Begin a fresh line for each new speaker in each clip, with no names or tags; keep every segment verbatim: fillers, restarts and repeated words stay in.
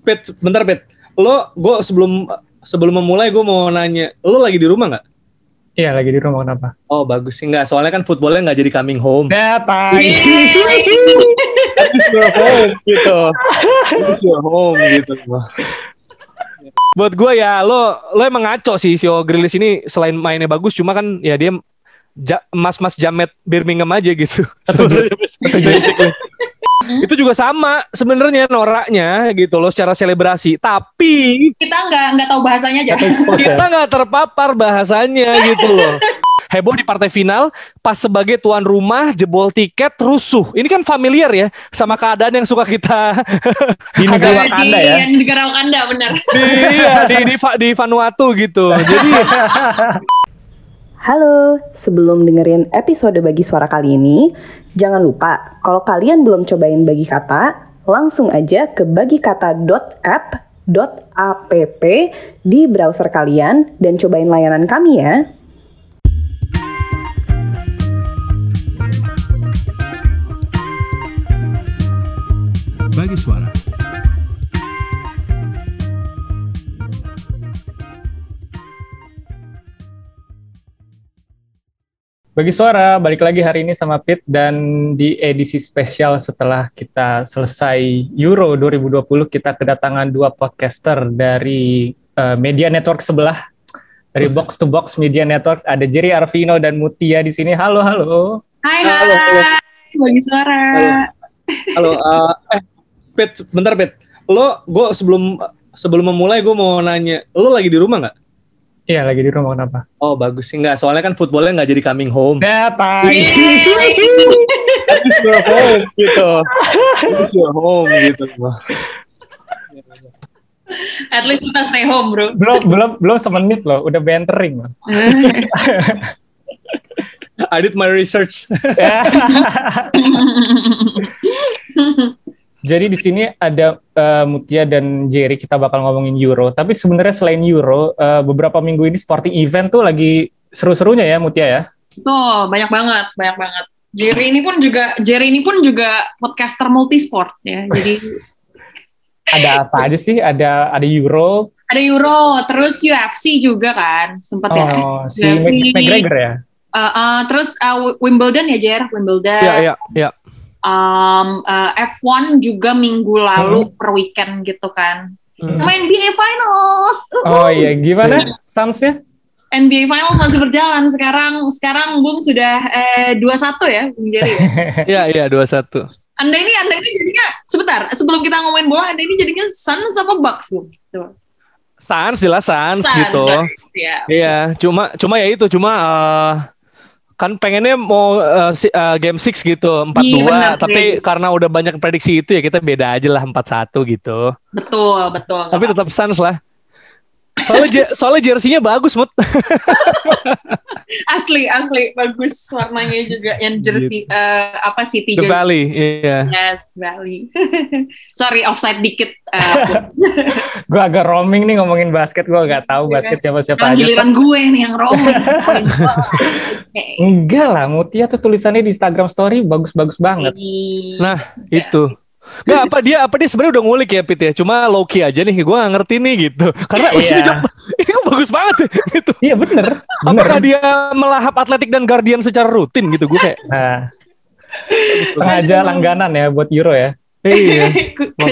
Pit, bentar Pit. Lo, gue sebelum sebelum memulai gue mau nanya, lo lagi di rumah nggak?
Iya, lagi di rumah. Kenapa?
Oh bagus sih, nggak. Soalnya kan footballnya nggak jadi coming home.
Nah, tai.
At least you're home gitu. At least you're home gitu. Buat gue ya, lo lo emang ngaco sih. Sio Grealish ini selain mainnya bagus, cuma kan ya dia ja, mas-mas jamet Birmingham aja gitu.
Setuju. Setuju.
Itu juga sama sebenarnya noraknya gitu loh secara selebrasi, tapi
kita nggak nggak tahu bahasanya aja.
Kita nggak terpapar bahasanya gitu loh. Heboh di partai final pas sebagai tuan rumah jebol tiket rusuh. Ini kan familiar ya sama keadaan yang suka kita
di negara Wakanda ya.
Di negara Wakanda benar.
Iya di, di di Vanuatu gitu. Jadi
halo, sebelum dengerin episode Bagi Suara kali ini, jangan lupa kalau kalian belum cobain Bagi Kata, langsung aja ke bagikata dot app dot app di browser kalian dan cobain layanan kami ya.
Bagi Suara.
Bagi Suara, balik lagi hari ini sama Pit dan di edisi spesial setelah kita selesai Euro dua ribu dua puluh kita kedatangan dua podcaster dari uh, media network sebelah, dari Box to Box Media Network. Ada Jerry Arvino dan Mutia di sini. Halo, halo.
Hai, hai. Halo, halo. Bagi Suara.
Halo, halo uh, eh Pit, bentar Pit. Lo, gue sebelum sebelum memulai gue mau nanya, lo lagi di rumah nggak?
Iya, lagi di rumah. Kenapa?
Oh bagus sih, nggak. Soalnya kan footballnya nggak jadi coming home.
Nah, tai.
At least you're home gitu. At least you're home gitu.
At least kita stay home, bro.
Belum belum belum semenit loh, udah bantering loh.
I did my research.
Jadi di sini ada uh, Mutia dan Jerry, kita bakal ngomongin Euro. Tapi sebenarnya selain Euro, uh, beberapa minggu ini sporting event tuh lagi seru-serunya ya, Mutia ya.
Tuh, banyak banget, banyak banget. Jerry ini pun juga Jerry ini pun juga podcaster multisport ya. Jadi
ada apa aja sih? Ada ada Euro,
ada Euro, terus U F C juga kan, sempat
oh,
ya.
Oh, si McGregor ya.
Uh, uh, terus uh, Wimbledon ya, Jer, Wimbledon.
Iya, iya, iya.
Um, uh, F one juga minggu lalu hmm. per weekend gitu kan. Hmm. Sama N B A Finals. Uh-huh.
Oh iya, gimana Suns-nya?
N B A Finals masih berjalan. Sekarang sekarang Bung sudah eh, dua satu ya, Bung Jerry.
Iya, iya, dua satu.
Anda ini Anda ini jadinya sebentar, sebelum kita ngomongin bola, Anda ini jadinya Suns apa Bucks, Bung? Coba.
Suns jelas Suns, Suns gitu.
Ya.
Iya, cuma cuma ya itu cuma uh, kan pengennya mau uh, si, uh, game enam gitu, empat dua, iya, tapi karena udah banyak prediksi itu ya kita beda aja lah empat satu gitu.
Betul, betul.
Tapi tetap Suns lah. Soalnya soalnya jersey-nya bagus, Mut.
asli, asli bagus warnanya juga yang jersey gitu. uh, apa City
The
jersey.
Valley, iya. Yeah.
Yes, Valley. Sorry, offside dikit. Uh,
gue agak roaming nih ngomongin basket, gue gak tahu basket siapa-siapa aja.
Giliran gue nih yang roaming.
Okay. Enggak lah, Mutia tuh tulisannya di Instagram story bagus-bagus banget.
Nah, itu. Nggak, apa dia apa dia sebenarnya udah ngulik ya Pit ya, cuma low key aja nih, gue nggak ngerti nih gitu karena
iya.
ini kok bagus banget ya, gitu.
Iya bener, bener.
Apakah dia melahap Atletik dan Guardian secara rutin gitu, gue kayak
nah sengaja langganan ya buat Euro ya.
Iya.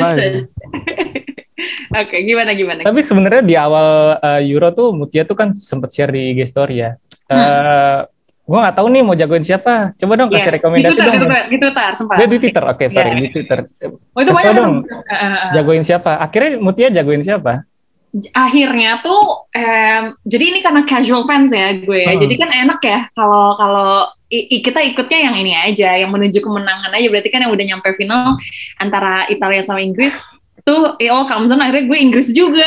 Oke, gimana gimana
tapi sebenarnya di awal uh, Euro tuh Mutia tuh kan sempat share di I G story ya. uh, hmm. Gue nggak tahu nih mau jagoin siapa. Coba dong kasih yeah. rekomendasi
di Twitter,
dong.
Di Twitter, sempat.
Dia di Twitter, oke okay, sorry yeah. di Twitter.
Oh itu banyak
dong. Uh, jagoin siapa? Akhirnya Mutia jagoin siapa?
Akhirnya tuh, um, jadi ini karena casual fans ya gue. Hmm. Jadi kan enak ya kalau kalau i- kita ikutnya yang ini aja, yang menuju kemenangan aja. Berarti kan yang udah nyampe final antara Italia sama Inggris. Tuh, oh Kamzon akhirnya gue Inggris juga.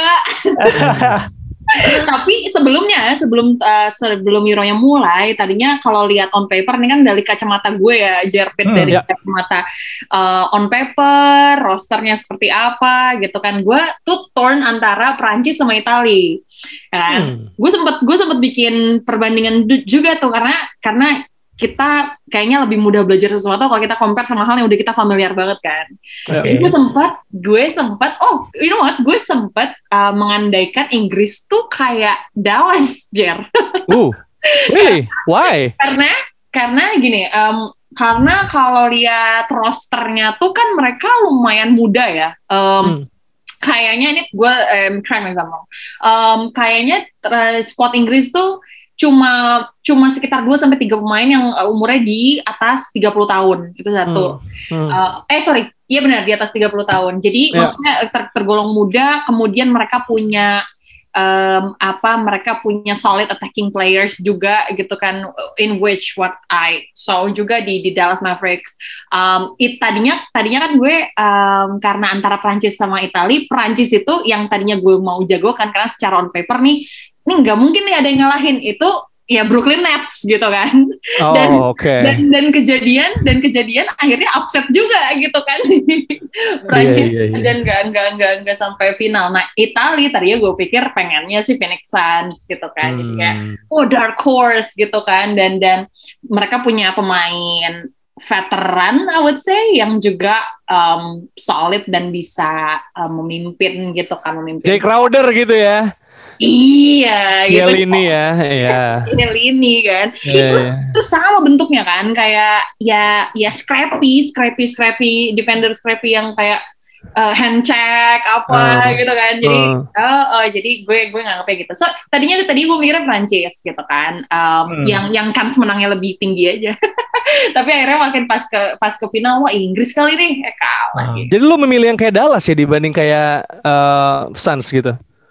Tapi sebelumnya sebelum uh, sebelum Euro-nya mulai, tadinya kalau lihat on paper ini kan dari kacamata gue ya, Jerpit, hmm, dari ya. kacamata uh, on paper, rosternya seperti apa gitu kan. Gue tuh torn antara Prancis sama Italia. Kan? Hmm. Gue sempet gue sempet bikin perbandingan juga tuh karena karena kita kayaknya lebih mudah belajar sesuatu kalau kita compare sama hal yang udah kita familiar banget kan.
Oke.
Jadi gue sempat, gue sempat, oh, you know what? Gue sempat uh, mengandaikan Inggris tuh kayak Dallas, Jer.
Uh, really? Why?
karena karena gini, um, karena kalau lihat rosternya tuh kan mereka lumayan muda ya. Um,
Hmm.
Kayaknya ini gue, um, correct me if I'm wrong. Um, kayaknya uh, squad Inggris tuh cuma cuma sekitar dua sampai tiga pemain yang uh, umurnya di atas tiga puluh tahun. Itu satu.
Hmm.
Uh, eh sorry, iya benar di atas tiga puluh tahun. Jadi
Yeah.
maksudnya ter- tergolong muda, kemudian mereka punya um, apa? Mereka punya solid attacking players juga gitu kan. In which what I saw juga di di Dallas Mavericks. Um, it, tadinya tadinya kan gue um, karena antara Prancis sama Italia, Prancis itu yang tadinya gue mau jagokan karena secara on paper nih, ini nggak mungkin nih ada yang ngalahin itu. Ya Brooklyn Nets gitu kan.
Oh,
dan,
oke. Okay.
dan dan kejadian dan kejadian akhirnya upset juga gitu kan. Prancis
Iya, iya, iya.
dan nggak nggak nggak nggak sampai final. Nah Italia tadinya gue pikir pengennya sih Phoenix Suns gitu kan. Jadi kayak
Hmm.
oh dark horse gitu kan, dan dan mereka punya pemain veteran I would say yang juga um, solid dan bisa um, memimpin gitu kan, memimpin.
Jay Crowder gitu ya.
Iya, gitu.
Yelini ya, iya.
Yelini kan.
Iya,
itu
iya.
itu sama bentuknya kan, kayak ya ya scrappy, scrappy, scrappy, defender scrappy yang kayak uh, hand check apa
Oh.
gitu kan. Jadi
Oh.
oh, oh, jadi gue gue nganggapnya gitu. So tadinya tadi gue mikirnya Prancis gitu kan, um,
Hmm.
yang yang kans menangnya lebih tinggi aja. Tapi akhirnya makin pas ke pas ke final, wah Inggris kali nih eh, kalah.
Ah.
gitu.
Jadi lu memilih yang kayak Dallas ya dibanding kayak uh, Suns gitu?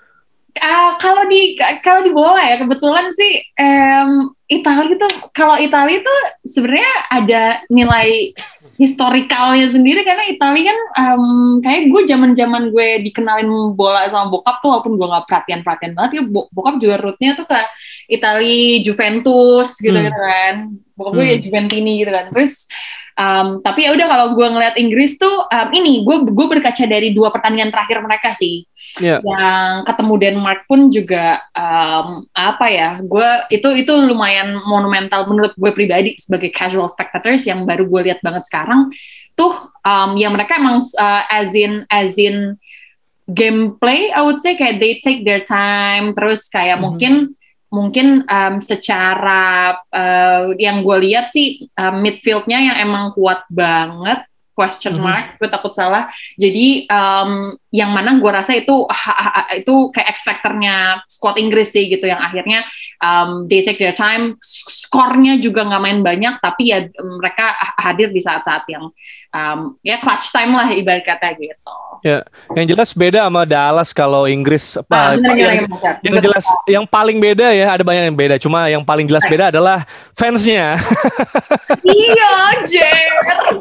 Uh, kalau di kalau di bola ya kebetulan sih um, Italia itu kalau Italia itu sebenarnya ada nilai historikalnya sendiri karena Italia kan um, kayak gue zaman-zaman gue dikenalin bola sama bokap tuh walaupun gue nggak perhatian-perhatian banget ya bo- bokap juga rootnya tuh ke Italia Juventus gitu
Hmm.
gitu kan, bokap gue
Hmm.
ya Juventini gitu kan. Terus um, tapi ya udah kalau gue ngeliat Inggris tuh um, ini gue gue berkaca dari dua pertandingan terakhir mereka sih.
Iya.
Yang ketemu Denmark pun juga um, apa ya, gue itu itu lumayan monumental menurut gue pribadi sebagai casual spectators yang baru gue lihat banget sekarang tuh um, ya mereka emang uh, as in as in gameplay I would say kayak they take their time, terus kayak
Mhm.
mungkin mungkin um, secara uh, yang gue lihat sih um, midfieldnya yang emang kuat banget, question
Mhm.
mark, gue takut salah. Jadi um, yang mana gue rasa itu ha- ha- itu kayak X factor-nya squad Inggris sih gitu, yang akhirnya um, they take their time, skornya juga nggak main banyak, tapi ya mereka hadir di saat-saat yang um, ya clutch time lah ibarat kata gitu.
Ya, yang jelas beda sama Dallas kalau Inggris
Ah,
apa
bener,
yang,
bener, bener.
yang jelas yang paling beda ya, ada banyak yang beda, cuma yang paling jelas beda adalah fansnya.
Iya, Jer.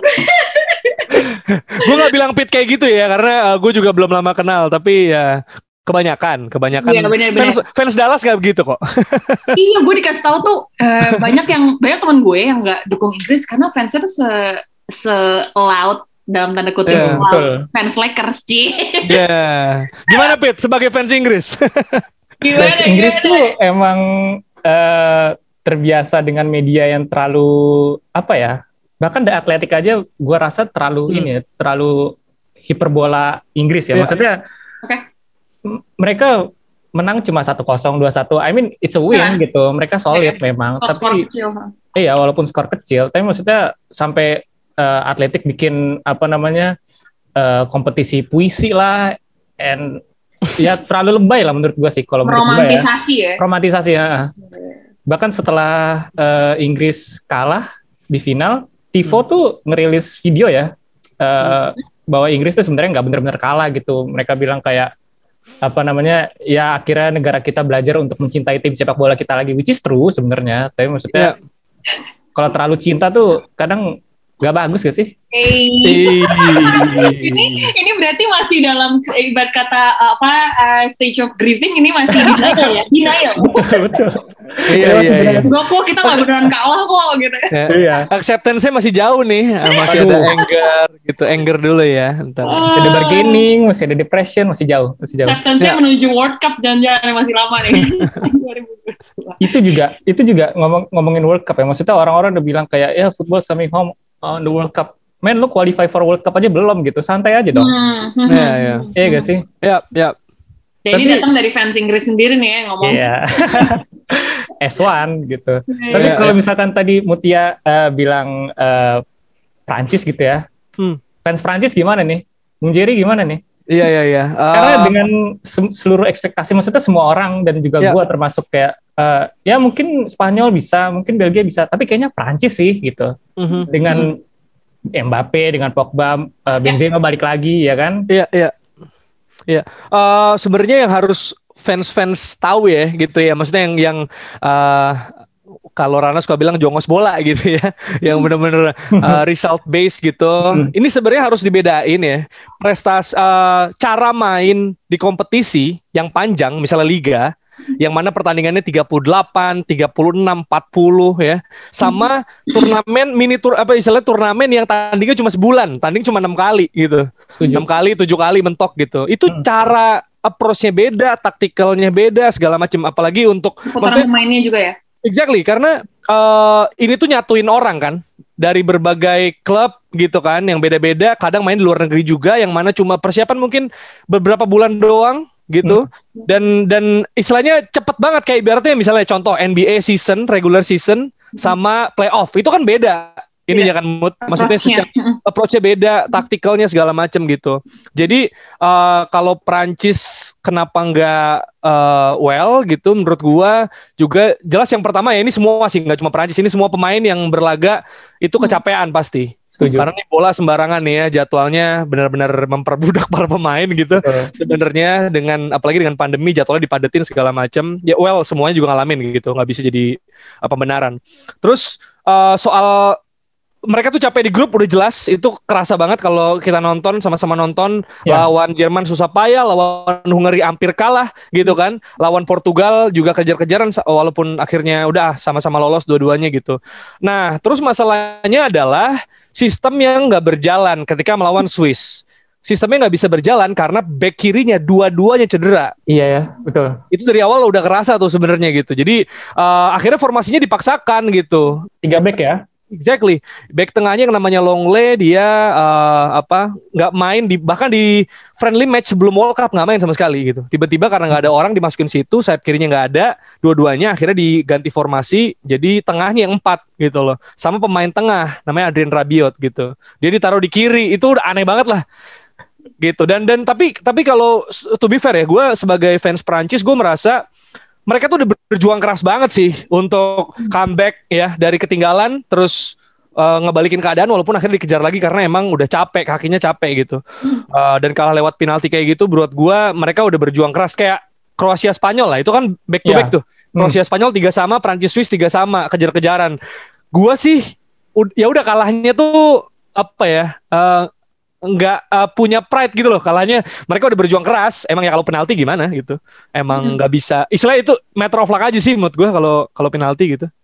Gue nggak bilang Pit kayak gitu ya karena uh, gue juga belum lama kenal, tapi ya kebanyakan kebanyakan
Iya, bener, bener.
fans fans Dallas nggak begitu kok.
Iya, gue dikasih tahu tuh eh, banyak yang banyak teman gue yang nggak dukung Inggris karena fansnya tuh se se loud dalam tanda kutip
Iya,
se
betul.
fans Lakers sih.
Ya, gimana Pit sebagai fans Inggris?
Gimana?
Fans Inggris
gimana?
tuh emang eh, terbiasa dengan media yang terlalu apa ya? Bahkan The Athletic aja gue rasa terlalu
Hmm.
ini ya, terlalu hiperbola Inggris ya.
Iya.
Maksudnya
Oke.
m- mereka menang cuma satu kosong dua satu. I mean it's a win
Nah.
gitu. Mereka solid
Iya.
memang.
Top score
Tapi
kecil.
iya walaupun skor kecil, tapi maksudnya sampai eh, Athletic bikin apa namanya eh, kompetisi puisi lah, and ya terlalu lebay lah menurut gue sih kalau menurut gue ya.
Romantisasi ya.
Romantisasi ya. Bahkan setelah eh, Inggris kalah di final, Tifo
Hmm.
tuh ngerilis video ya eh, bahwa Inggris tuh sebenarnya nggak benar-benar kalah gitu. Mereka bilang kayak apa namanya ya akhirnya negara kita belajar untuk mencintai tim sepak bola kita lagi, which is true sebenarnya. Tapi maksudnya kalau terlalu cinta tuh kadang nggak bagus gak sih?
Eh, ini ini berarti masih dalam ibarat kata apa uh, stage of grieving, ini masih denial ya, denial.
Betul.
Iya iya iya.
Enggak kok, kita nggak beneran kalah kok gitu.
Ya.
Iya.
Acceptance-nya masih jauh nih, masih ada
Aduh.
anger gitu, anger dulu ya. Ntar.
Masih ada bargaining, masih ada depression, masih jauh, masih jauh.
Acceptance-nya
Ya.
menuju World Cup jangan-jangan masih lama nih.
itu juga itu juga ngomong ngomongin World Cup ya. Maksudnya orang-orang udah bilang kayak ya football's coming home on the World Cup. Men, lu qualify for World Cup aja belum gitu. Santai aja dong.
Hmm.
Iya, iya.
Iya gak sih?
Ya, ya.
Dan ini
Tapi-
datang dari fans Inggris sendiri nih ya ngomong.
Iya. S satu gitu. Tapi
Iya,
kalau
iya.
misalkan tadi Mutia eh, bilang eh, Prancis gitu ya.
Hmm.
Fans Prancis gimana nih? Bung Jerry gimana nih?
Iya, iya, iya.
Karena
Uh,
dengan se- seluruh ekspektasi, maksudnya semua orang dan juga
Ya.
gua termasuk kayak eh, ya mungkin Spanyol bisa, mungkin Belgia bisa, tapi kayaknya Prancis sih gitu.
mhm.
Dengan Mbappe, dengan Pogba, eh, Benzema balik lagi ya kan?
Iya, iya. Iya. Eh, sebenarnya yang harus fans-fans tahu ya gitu ya. Maksudnya yang yang eh, kalau Rana suka bilang jongos bola gitu ya. Yang benar-benar eh, result based gitu. Ini sebenarnya harus dibedain ya. Prestasi eh, cara main di kompetisi yang panjang misalnya liga yang mana pertandingannya tiga puluh delapan, tiga puluh enam, empat puluh ya. Sama turnamen mini tur apa istilahnya turnamen yang tandingnya cuma sebulan, tanding cuma enam kali gitu.
Setuju.
enam kali, tujuh kali mentok gitu. Itu
Hmm.
cara approach-nya beda, taktikalnya beda, segala macam. Apalagi untuk
Putaran pemainnya juga ya.
exactly karena eh, ini tuh nyatuin orang kan dari berbagai klub gitu kan, yang beda-beda. Kadang main di luar negeri juga, yang mana cuma persiapan mungkin beberapa bulan doang gitu. Dan dan istilahnya cepet banget kayak ibaratnya misalnya contoh N B A season, regular season sama playoff itu kan beda. Ini ya kan mood, maksudnya
Approach-nya.
secara approach-nya beda, taktikalnya segala macam gitu. Jadi eh, kalau Prancis kenapa nggak eh, well gitu, menurut gua juga jelas yang pertama ya ini semua sih nggak cuma Prancis, ini semua pemain yang berlaga itu kecapean pasti.
Setuju.
Karena ini bola sembarangan nih ya, jadwalnya benar-benar memperbudak para pemain gitu.
Betul.
Sebenarnya dengan apalagi dengan pandemi jadwalnya dipadetin segala macam. Ya well semuanya juga ngalamin gitu, nggak bisa jadi uh, pembenaran. Terus uh, soal mereka tuh capek di grup udah jelas, itu kerasa banget kalau kita nonton sama-sama nonton
Ya.
lawan Jerman susah payah, lawan Hungary hampir kalah gitu kan, lawan Portugal juga kejar-kejaran walaupun akhirnya udah sama-sama lolos dua-duanya gitu. Nah terus masalahnya adalah sistem yang nggak berjalan ketika melawan Swiss. Sistemnya nggak bisa berjalan karena back kirinya dua-duanya cedera.
Iya ya, betul.
Itu dari awal udah kerasa tuh sebenarnya gitu. Jadi uh, akhirnya formasinya dipaksakan gitu.
Tiga back ya.
Exactly. Back tengahnya yang namanya Longley dia uh, apa nggak main di bahkan di friendly match sebelum World Cup nggak main sama sekali gitu. Tiba-tiba karena nggak ada orang dimasukin situ, sayap kirinya nggak ada, dua-duanya akhirnya diganti formasi jadi tengahnya yang empat gitu loh. Sama pemain tengah namanya Adrien Rabiot gitu. Dia ditaruh di kiri, itu udah aneh banget lah. Gitu. Dan dan tapi tapi kalau to be fair ya, gue sebagai fans Prancis gue merasa mereka tuh udah berjuang keras banget sih untuk comeback ya dari ketinggalan terus uh, ngebalikin keadaan walaupun akhirnya dikejar lagi karena emang udah capek, kakinya capek gitu. Uh, dan kalah lewat penalti kayak gitu menurut gua mereka udah berjuang keras kayak Kroasia Spanyol lah, itu kan back to
Ya.
back tuh. Kroasia Spanyol tiga sama, Prancis Swiss tiga sama, kejar-kejaran. Gua sih ud- ya udah kalahnya tuh apa ya? Uh, nggak uh, punya pride gitu loh kalahnya. Mereka udah berjuang keras, emang ya kalau penalti gimana gitu, emang nggak bisa, istilah itu matter of luck aja sih menurut gue kalau kalau penalti gitu,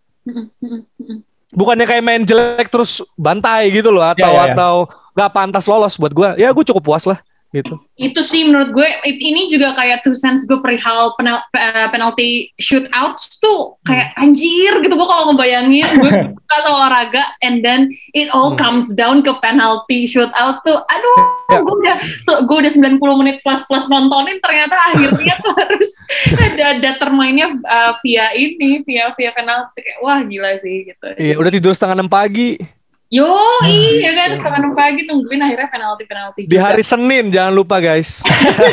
bukannya kayak main jelek terus bantai gitu loh atau
Ya, ya, ya.
atau nggak pantas lolos. Buat gue ya gue cukup puas lah gitu.
Itu sih menurut gue it- ini juga kayak two cents gue perihal penal, pe- penalty shootouts tuh kayak anjir gitu. Gue kalau ngebayangin gue suka sama olahraga and then it all comes down ke penalty shootouts tuh aduh
Ya.
gue udah so, gue udah sembilan puluh menit plus plus nontonin ternyata akhirnya tuh harus ada ada termainnya uh, via ini via via penalti kayak wah gila sih gitu.
Iya udah tidur setengah enam pagi
Yo, iya kan setengah enam pagi nungguin akhirnya penalti-penalti
di
juga.
hari Senin, jangan lupa guys.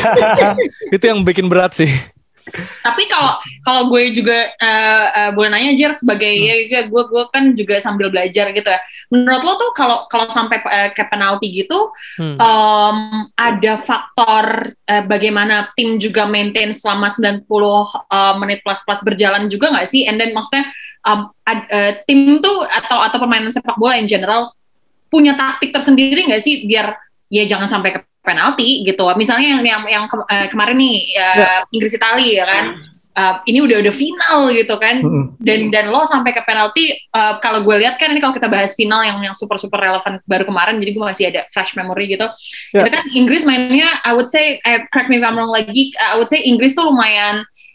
Itu yang bikin berat sih.
Tapi kalau kalau gue juga uh, uh, boleh nanya Jer sebagai ya, ya gue gue kan juga sambil belajar gitu ya. Menurut lo tuh kalau kalau sampai uh, ke penalti gitu
Hmm.
um, ada faktor uh, bagaimana tim juga maintain selama sembilan puluh uh, menit plus plus berjalan juga nggak sih? And then maksudnya um, ad, uh, tim tuh atau atau permainan sepak bola in general punya taktik tersendiri nggak sih biar ya jangan sampai ke penalti gitu. Misalnya yang yang, yang ke, uh, kemarin nih uh,
Ya.
Inggris Itali ya kan. Uh, ini udah udah final gitu kan.
Mm-mm.
Dan dan lo sampai ke penalti uh, kalau gue lihat kan ini kalau kita bahas final yang yang super super relevan baru kemarin jadi gue masih ada flash memory gitu.
Ya.
Itu kan Inggris mainnya I would say eh, correct me if I'm wrong lagi I would say Inggris tuh lumayan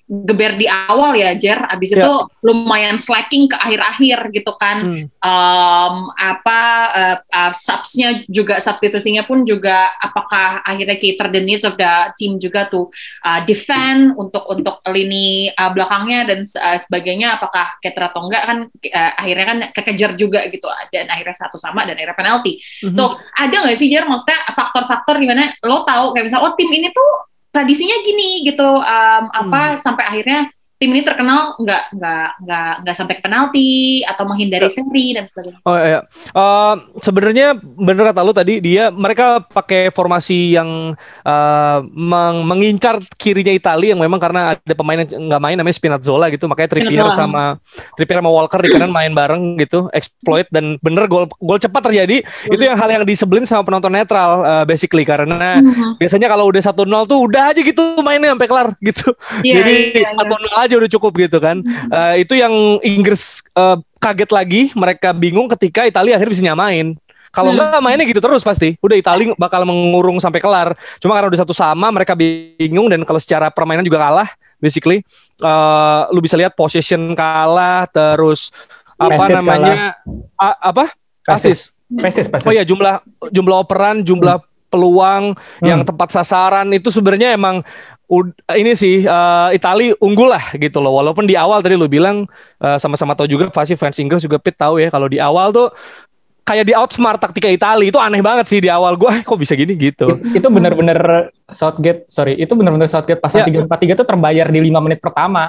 geber di awal ya Jer, abis
Ya.
itu lumayan slacking ke akhir-akhir gitu kan.
Hmm.
Um, apa uh, uh, subsnya juga substitusinya pun juga apakah akhirnya cater the needs of the team juga tuh uh, defend untuk untuk lini uh, belakangnya dan uh, sebagainya, apakah cater atau enggak kan uh, akhirnya kan kekejar juga gitu dan akhirnya satu sama dan akhirnya penalti.
Mhm.
So ada nggak sih Jer maksudnya faktor-faktor di mana lo tahu kayak misalnya oh tim ini tuh tradisinya gini gitu, um, apa sampai akhirnya tim ini terkenal nggak nggak nggak nggak sampai ke penalti atau menghindari seri dan sebagainya.
Oh iya, uh, sebenarnya bener kata lu tadi, dia mereka pakai formasi yang uh, meng- mengincar kirinya Italia yang memang karena ada pemain yang nggak main namanya Spinazzola gitu, makanya Trippier
Spinazzola.
sama Trippier sama Walker di kanan main bareng gitu, exploit dan bener gol gol cepat terjadi. Itu yang hal yang disebelin sama penonton netral uh, basically karena
Mhm.
biasanya kalau udah satu nol tuh udah aja gitu mainnya sampai kelar gitu.
Iya,
Jadi
iya, iya.
satu nol aja udah cukup gitu kan. Uh, itu yang Inggris uh, kaget lagi, mereka bingung ketika Italia akhirnya bisa nyamain. Kalau
Hmm.
enggak mainnya gitu terus pasti. Udah Italia bakal mengurung sampai kelar. Cuma karena udah satu sama mereka bingung dan kalau secara permainan juga kalah basically. Uh, lu bisa lihat possession kalah terus apa
Passes
namanya a- apa? Asis.
Pasis, pasis.
Oh ya jumlah jumlah operan, jumlah peluang
Hmm.
yang tepat sasaran itu sebenarnya emang ud- ini sih uh, Itali unggul lah gitu loh. Walaupun di awal tadi lu bilang uh, sama-sama tahu juga pasti fans Inggris juga Pit tahu ya kalau di awal tuh kayak di outsmart taktika Itali itu aneh banget sih di awal gue kok bisa gini gitu.
Itu benar-benar Southgate, sorry, itu benar-benar Southgate pasal
Ya.
tiga empat tiga itu terbayar di lima menit pertama.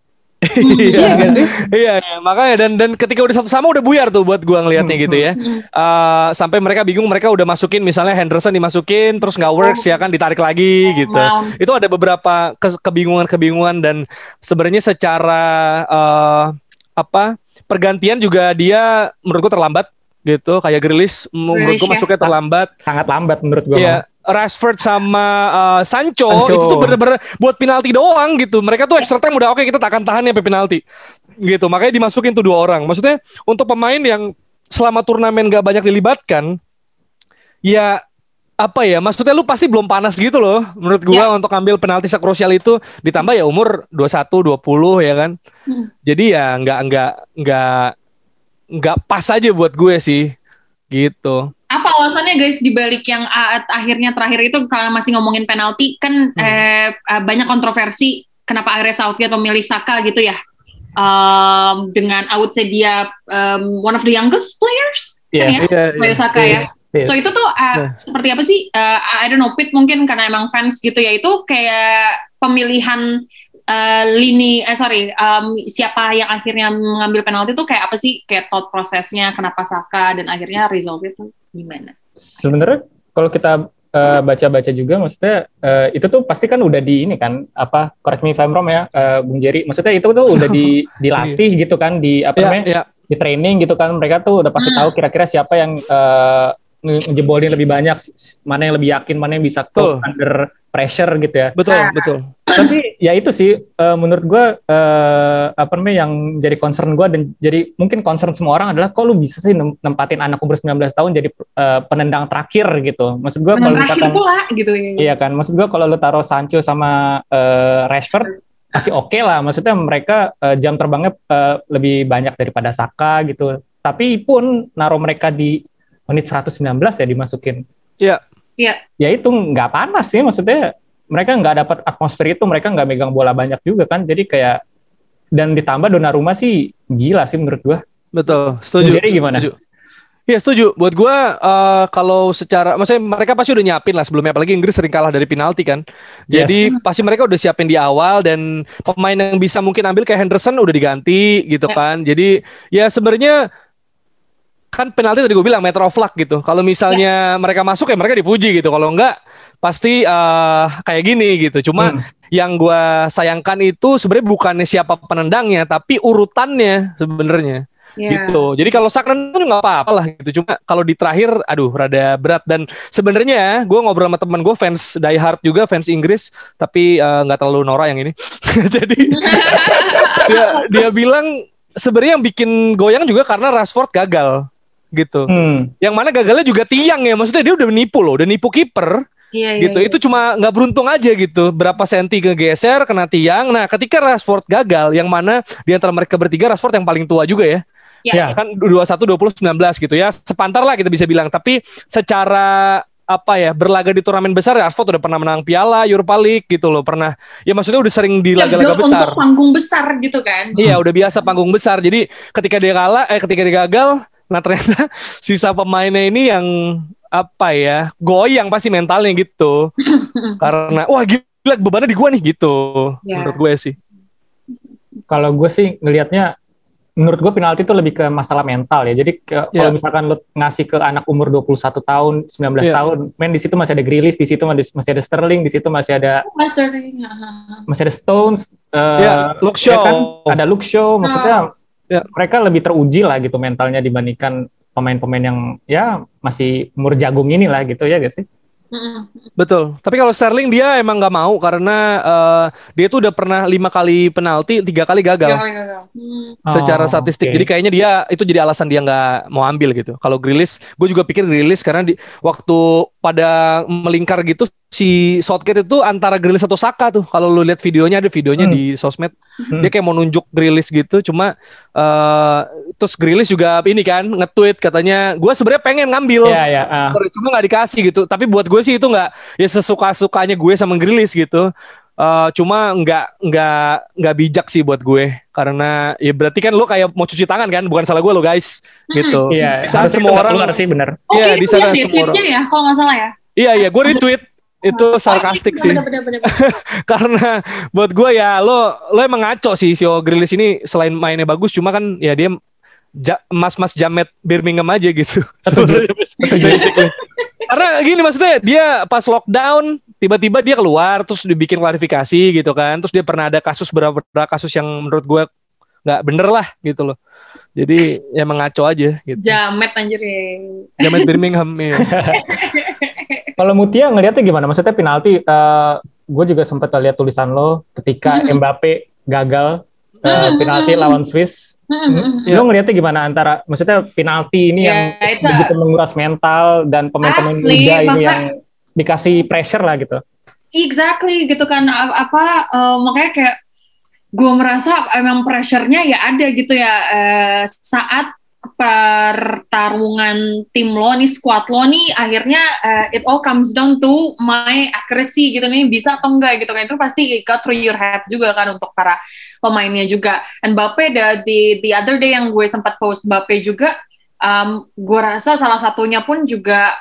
Iya
nggak sih?
Iya, iya, makanya dan dan ketika udah satu sama udah buyar tuh buat gua ngelihatnya gitu ya. Uh, sampai mereka bingung, mereka udah masukin misalnya Henderson dimasukin terus nggak works ya kan ditarik lagi gitu.
Wow.
Itu ada beberapa ke- kebingungan-kebingungan dan sebenarnya secara uh, apa pergantian juga dia menurut gua terlambat gitu kayak Grealish menurut
Grealish,
gua
ya.
masuknya terlambat.
Sangat lambat menurut gue.
Iya, Rashford sama uh, Sancho,
Sancho.
itu tuh bener-bener buat penalti doang gitu. Mereka tuh extra time udah oke kita takkan tahan sampai penalti. Gitu. Makanya dimasukin tuh dua orang. Maksudnya untuk pemain yang selama turnamen gak banyak dilibatkan, ya apa ya? Maksudnya lu pasti belum panas gitu loh menurut gua untuk ambil penalti sekrusial itu, ditambah ya umur dua puluh satu, dua puluh ya kan.
Hmm.
Jadi ya nggak nggak nggak nggak pas aja buat gue sih. Gitu.
Apa alasannya guys dibalik yang uh, akhirnya terakhir itu kalau masih ngomongin penalti kan eh, uh, banyak kontroversi kenapa akhirnya Southgate memilih Saka gitu ya, um, dengan I would say dia um, one of the youngest players kan
Yes.
ya,
Iya,
player
iya.
Saka ya.
Yes.
So itu tuh uh,
Nah.
seperti apa sih? Uh, I don't know, Pit mungkin karena emang fans gitu ya, itu kayak pemilihan uh, lini, eh sorry, um, siapa yang akhirnya mengambil penalti tuh kayak apa sih? Kayak thought prosesnya, kenapa Saka dan akhirnya result itu gimana?
Sebenarnya kalau kita uh, baca-baca juga, maksudnya uh, itu tuh pasti kan udah di ini kan, apa, correct me if I'm wrong ya, uh, Bung Jerry. Maksudnya itu tuh udah di, dilatih gitu kan, di apa
Ya,
namanya,
ya.
di training gitu kan. Mereka tuh udah pasti
Hmm.
tahu kira-kira siapa yang uh, nge- ngejebolin lebih banyak, mana yang lebih yakin, mana yang bisa
Betul.
cope under pressure gitu ya.
Betul,
Nah.
betul.
Tapi ya itu sih uh, menurut gue uh, apa namanya yang jadi concern gue dan jadi mungkin concern semua orang adalah kok lu bisa sih nem- nempatin anak umur sembilan belas tahun jadi uh, penendang terakhir gitu. Maksud gue kalau
Menang terakhir
misalkan
pula gitu ya.
iya kan, maksud gue kalau lu taruh Sancho sama uh, Rashford masih oke lah. Maksudnya mereka uh, jam terbangnya uh, lebih banyak daripada Saka gitu. Tapi pun naruh mereka di menit seratus sembilan belas ya dimasukin.
Iya.
Iya.
Ya itu nggak panas sih, maksudnya mereka nggak dapat atmosfer itu, mereka nggak megang bola banyak juga kan, jadi kayak dan ditambah Donnarumma sih gila sih menurut gua.
Betul, setuju.
Jadi gimana?
Setuju. Iya setuju. Buat gue uh, kalau secara, maksudnya mereka pasti udah nyiapin lah sebelumnya. Apalagi Inggris sering kalah dari penalti kan. Jadi
Yes.
pasti mereka udah siapin di awal dan pemain yang bisa mungkin ambil kayak Henderson udah diganti gitu kan. Jadi ya sebenarnya kan penalti tadi gue bilang matter of luck gitu. Kalau misalnya mereka masuk ya mereka dipuji gitu. Kalau enggak pasti uh, kayak gini gitu. Cuma
Hmm.
yang gue sayangkan itu sebenarnya bukannya siapa penendangnya, tapi urutannya sebenarnya.
Iya.
Gitu. Jadi kalau Sakran itu nggak apa-apa lah gitu. Cuma kalau di terakhir, aduh, rada berat. Dan sebenarnya gue ngobrol sama teman gue fans die hard juga, fans Inggris, tapi eh, nggak terlalu norak yang ini. Jadi dia dia bilang sebenarnya yang bikin goyang juga karena Rashford gagal gitu.
Hmm.
Yang mana gagalnya juga tiang ya. Maksudnya dia udah nipu loh, udah nipu kiper.
Iya,
gitu.
iya, iya.
Itu cuma nggak beruntung aja gitu. Berapa senti kegeser kena tiang. Nah, ketika Rashford gagal, yang mana di antara mereka bertiga Rashford yang paling tua juga ya.
Ya,
Ya.
Kan dua puluh satu dua puluh sembilan belas gitu ya. Sepantar lah kita bisa bilang. Tapi secara apa ya, berlaga di turnamen besar, Rashford udah pernah menang piala Europa League gitu loh. Pernah. Ya maksudnya udah sering di
Ya,
laga-laga
build
besar.
untuk panggung besar gitu kan.
Iya, udah biasa panggung besar. Jadi ketika dia kalah, eh ketika dia gagal, nah ternyata sisa pemainnya ini yang apa ya, goyang pasti mentalnya gitu. Karena wah gila bebannya di gua nih gitu.
Ya.
Menurut gue sih.
Kalau gue sih ngelihatnya, menurut gue penalti itu lebih ke masalah mental ya. Jadi ke,
Ya.
kalau misalkan lo ngasih ke anak umur dua puluh satu tahun, sembilan belas
Ya.
tahun, men di situ masih ada Grealish, di situ masih masih ada Sterling, di situ masih ada
Master.
masih ada Stones, eh,
Ya, Luke
ya
Shaw.
kan? Ada Luke Shaw, maksudnya
Ya.
mereka lebih teruji lah gitu mentalnya dibandingkan pemain-pemain yang ya masih umur jagung ini lah gitu ya guys sih.
Betul. Tapi kalau Sterling dia emang nggak mau karena uh, dia tuh udah pernah lima kali penalti, tiga kali gagal.
Hmm.
Secara
Oh,
statistik.
oke.
Jadi kayaknya dia itu jadi alasan dia nggak mau ambil gitu. Kalau Grealish, gue juga pikir Grealish karena di waktu pada melingkar gitu si Southgate itu antara Grealish atau Saka tuh. Kalau lu lihat videonya, ada videonya
Hmm.
di sosmed.
Hmm.
Dia kayak mau nunjuk Grealish gitu, cuma uh, terus Grealish juga ini kan nge-tweet katanya, gue sebenarnya pengen ngambil.
Iya ya. ah.
Cuma nggak dikasih gitu. Tapi buat gue sih itu nggak ya sesuka-sukanya gue sama Grealish gitu. Uh, cuma nggak nggak nggak bijak sih buat gue karena ya berarti kan lo kayak mau cuci tangan kan, bukan salah gue lo guys gitu.
Iya,
Di sana
harusnya
semua
itu nggak
orang
keluar sih bener.
Oke,
Iya,
okay,
di
itu
sana
lihat deh
semua orang.
tweetnya ya, kalau nggak salah ya.
iya iya gue retweet itu sarkastik sih.
Bener, bener, bener, bener.
Karena buat gue ya lo lo emang ngaco sih si Grealish ini, selain mainnya bagus cuma kan ya dia ja, mas-mas jamet Birmingham aja gitu.
Setuju.
Basically. Karena gini maksudnya dia pas lockdown tiba-tiba dia keluar terus dibikin klarifikasi gitu kan, terus dia pernah ada kasus beberapa kasus yang menurut gue nggak bener lah gitu loh. Jadi ya emang ngaco aja gitu.
Jamet anjir ya.
Jamet Birmingham ya.
Kalau Mutia ngelihatnya gimana? Maksudnya penalti, uh, gue juga sempat lihat tulisan lo ketika
Hmm.
Mbappe gagal uh,
Hmm.
penalti lawan Swiss.
Hmm.
Ya.
Lo ngelihatnya gimana antara, maksudnya penalti ini
Ya,
yang
itu-
begitu menguras mental dan pemain-pemain
Asli,
muda ini
maka-
yang dikasih pressure lah gitu.
Exactly gitu kan, A- apa eh, makanya kayak gue merasa emang pressure-nya ya ada gitu ya eh, saat pertarungan tim lo nih, squad lo nih akhirnya eh, it all comes down to my accuracy gitu nih, bisa atau enggak gitu kan, itu pasti it got through your head juga kan untuk para pemainnya juga. Dan Mbappe the, the, the other day yang gue sempat post Mbappe juga, um, gue rasa salah satunya pun juga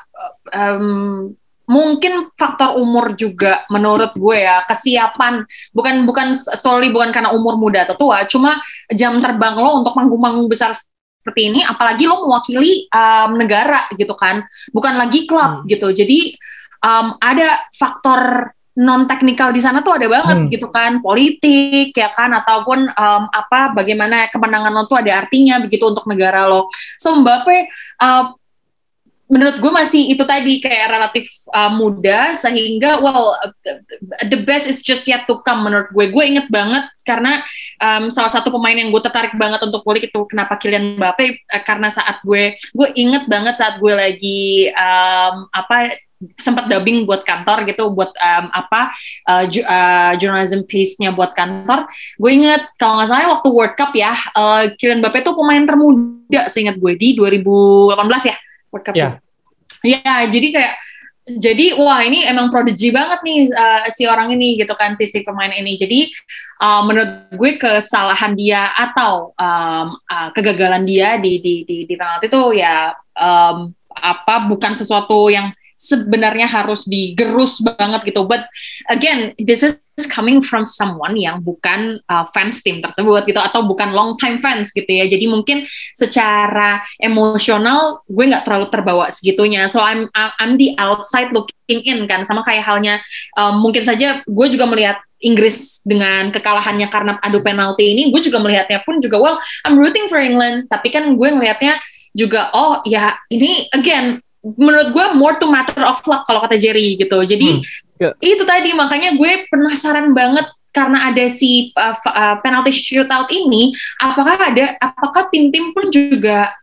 um, mungkin faktor umur juga menurut gue ya, kesiapan bukan bukan solely bukan karena umur muda atau tua, cuma jam terbang lo untuk panggung-panggung besar seperti ini, apalagi lo mewakili um, negara gitu kan, bukan lagi klub
Hmm.
gitu. Jadi um, ada faktor non teknikal di sana tuh ada banget
Hmm.
gitu kan, politik ya kan, ataupun um, apa bagaimana kemenangan lo tuh ada artinya begitu untuk negara lo. So Mbappe uh, menurut gue masih itu tadi kayak relatif uh, muda, sehingga well uh, the best is just yet to come menurut gue. Gue inget banget karena um, salah satu pemain yang gue tertarik banget untuk kulik itu kenapa Kylian Mbappe, uh, karena saat gue gue inget banget saat gue lagi um, apa sempat dubbing buat kantor gitu, buat um, apa uh, ju- uh, journalism piece-nya buat kantor. Gue inget kalau nggak salah waktu World Cup ya, uh, Kylian Mbappe tuh pemain termuda seingat gue di dua ribu delapan belas ya World Cup.
Ya.
Ya, jadi kayak jadi wah ini emang prodigy banget nih uh, si orang ini gitu kan, si, si pemain ini. Jadi uh, menurut gue kesalahan dia atau um, uh, kegagalan dia di di di, di penalti itu ya um, apa bukan sesuatu yang sebenarnya harus digerus banget gitu. But again, this is coming from someone yang bukan uh, fans tim tersebut gitu, atau bukan long time fans gitu ya. Jadi mungkin secara emosional gue nggak terlalu terbawa segitunya. So I'm I'm the outside looking in kan, sama kayak halnya um, mungkin saja gue juga melihat Inggris dengan kekalahannya karena adu penalti ini, gue juga melihatnya pun juga well I'm rooting for England, tapi kan gue ngelihatnya juga oh ya ini again menurut gue more to matter of luck kalau kata Jerry gitu. Jadi
Hmm, yeah.
itu tadi makanya gue penasaran banget karena ada si uh, uh, penalty shootout ini, apakah ada apakah tim-tim pun juga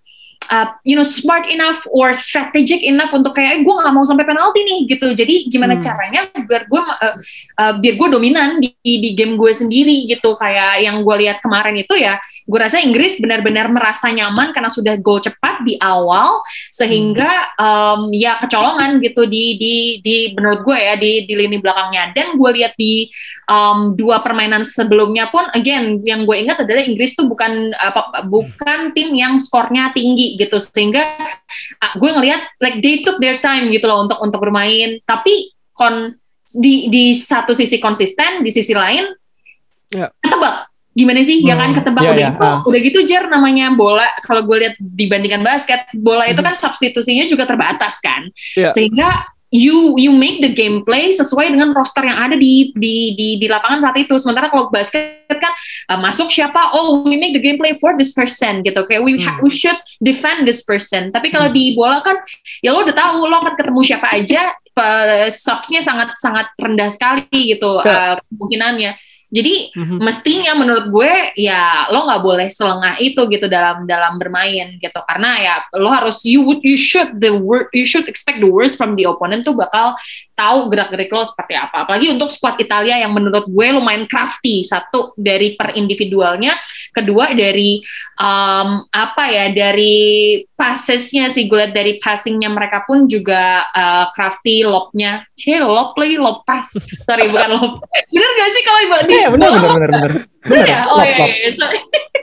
uh, you know smart enough or strategic enough untuk kayak eh, gue nggak mau sampai penalti nih gitu. Jadi gimana hmm. caranya biar gue uh, uh, biar gue dominan di di game gue sendiri gitu. Kayak yang gue lihat kemarin itu ya, gue rasa Inggris benar-benar merasa nyaman karena sudah gol cepat di awal sehingga um, ya kecolongan gitu di di di menurut gue ya di di lini belakangnya. Dan gue lihat di um, dua permainan sebelumnya pun again yang gue ingat adalah Inggris tuh bukan apa bukan tim yang skornya tinggi gitu, sehingga uh, gue ngelihat like they took their time gitu loh untuk untuk bermain, tapi kon di di satu sisi konsisten, di sisi lain yeah. ketebak gimana sih hmm. ya kan ketebak yeah, udah yeah. itu uh. udah gitu Jer, namanya bola kalau gue lihat dibandingkan basket, bola hmm. itu kan substitusinya juga terbatas kan yeah. sehingga you you make the gameplay sesuai dengan roster yang ada di di di di lapangan saat itu. Sementara kalau basket kan uh, masuk siapa, oh we make the gameplay for this person gitu, kayak we ha- we should defend this person. Tapi kalau hmm. di bola kan ya lo udah tahu lo akan ketemu siapa aja, uh, subsnya sangat sangat rendah sekali gitu uh, kemungkinannya. Jadi mm-hmm. mestinya menurut gue ya lo nggak boleh selengah itu gitu dalam dalam bermain gitu, karena ya lo harus you would you should the word you should expect the worst from the opponent tuh bakal tahu gerak-gerik lo seperti apa. Apalagi untuk squad Italia yang menurut gue lumayan crafty, satu dari per individualnya, kedua dari um, apa ya dari passesnya sih, gue lihat dari passingnya mereka pun juga uh, crafty, lob-nya cie lob lagi lob pass sorry bukan lob bener gak sih kalau ibarat
iya bener bener bener bener
bener ya oh iya iya sorry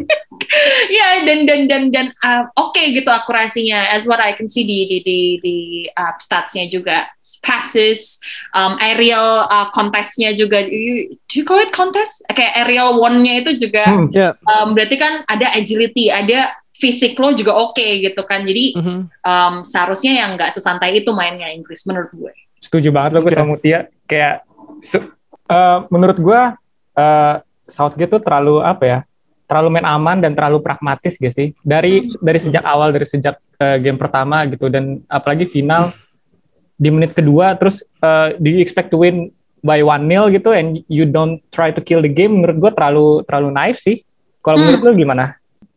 ya dan dan dan dan uh, oke okay gitu akurasinya as what I can see di di di, di uh, statsnya juga, passes, um, aerial uh, contestnya juga, you, do you call it contest? Kayak aerial one-nya itu juga hmm, yeah. um, berarti kan ada agility, ada fisik lo juga oke okay, gitu kan, jadi mm-hmm. um, seharusnya yang nggak sesantai itu mainnya Inggris menurut gue.
Setuju banget lo gue sama Mutia, kayak uh, menurut gue uh, Southgate tuh terlalu apa ya, terlalu main aman dan terlalu pragmatis gak sih dari hmm. dari sejak awal, dari sejak uh, game pertama gitu, dan apalagi final di menit kedua terus uh, do you expect to win by one nil gitu and you don't try to kill the game. Menurut gue terlalu terlalu naif sih. Kalau hmm. menurut lo gimana?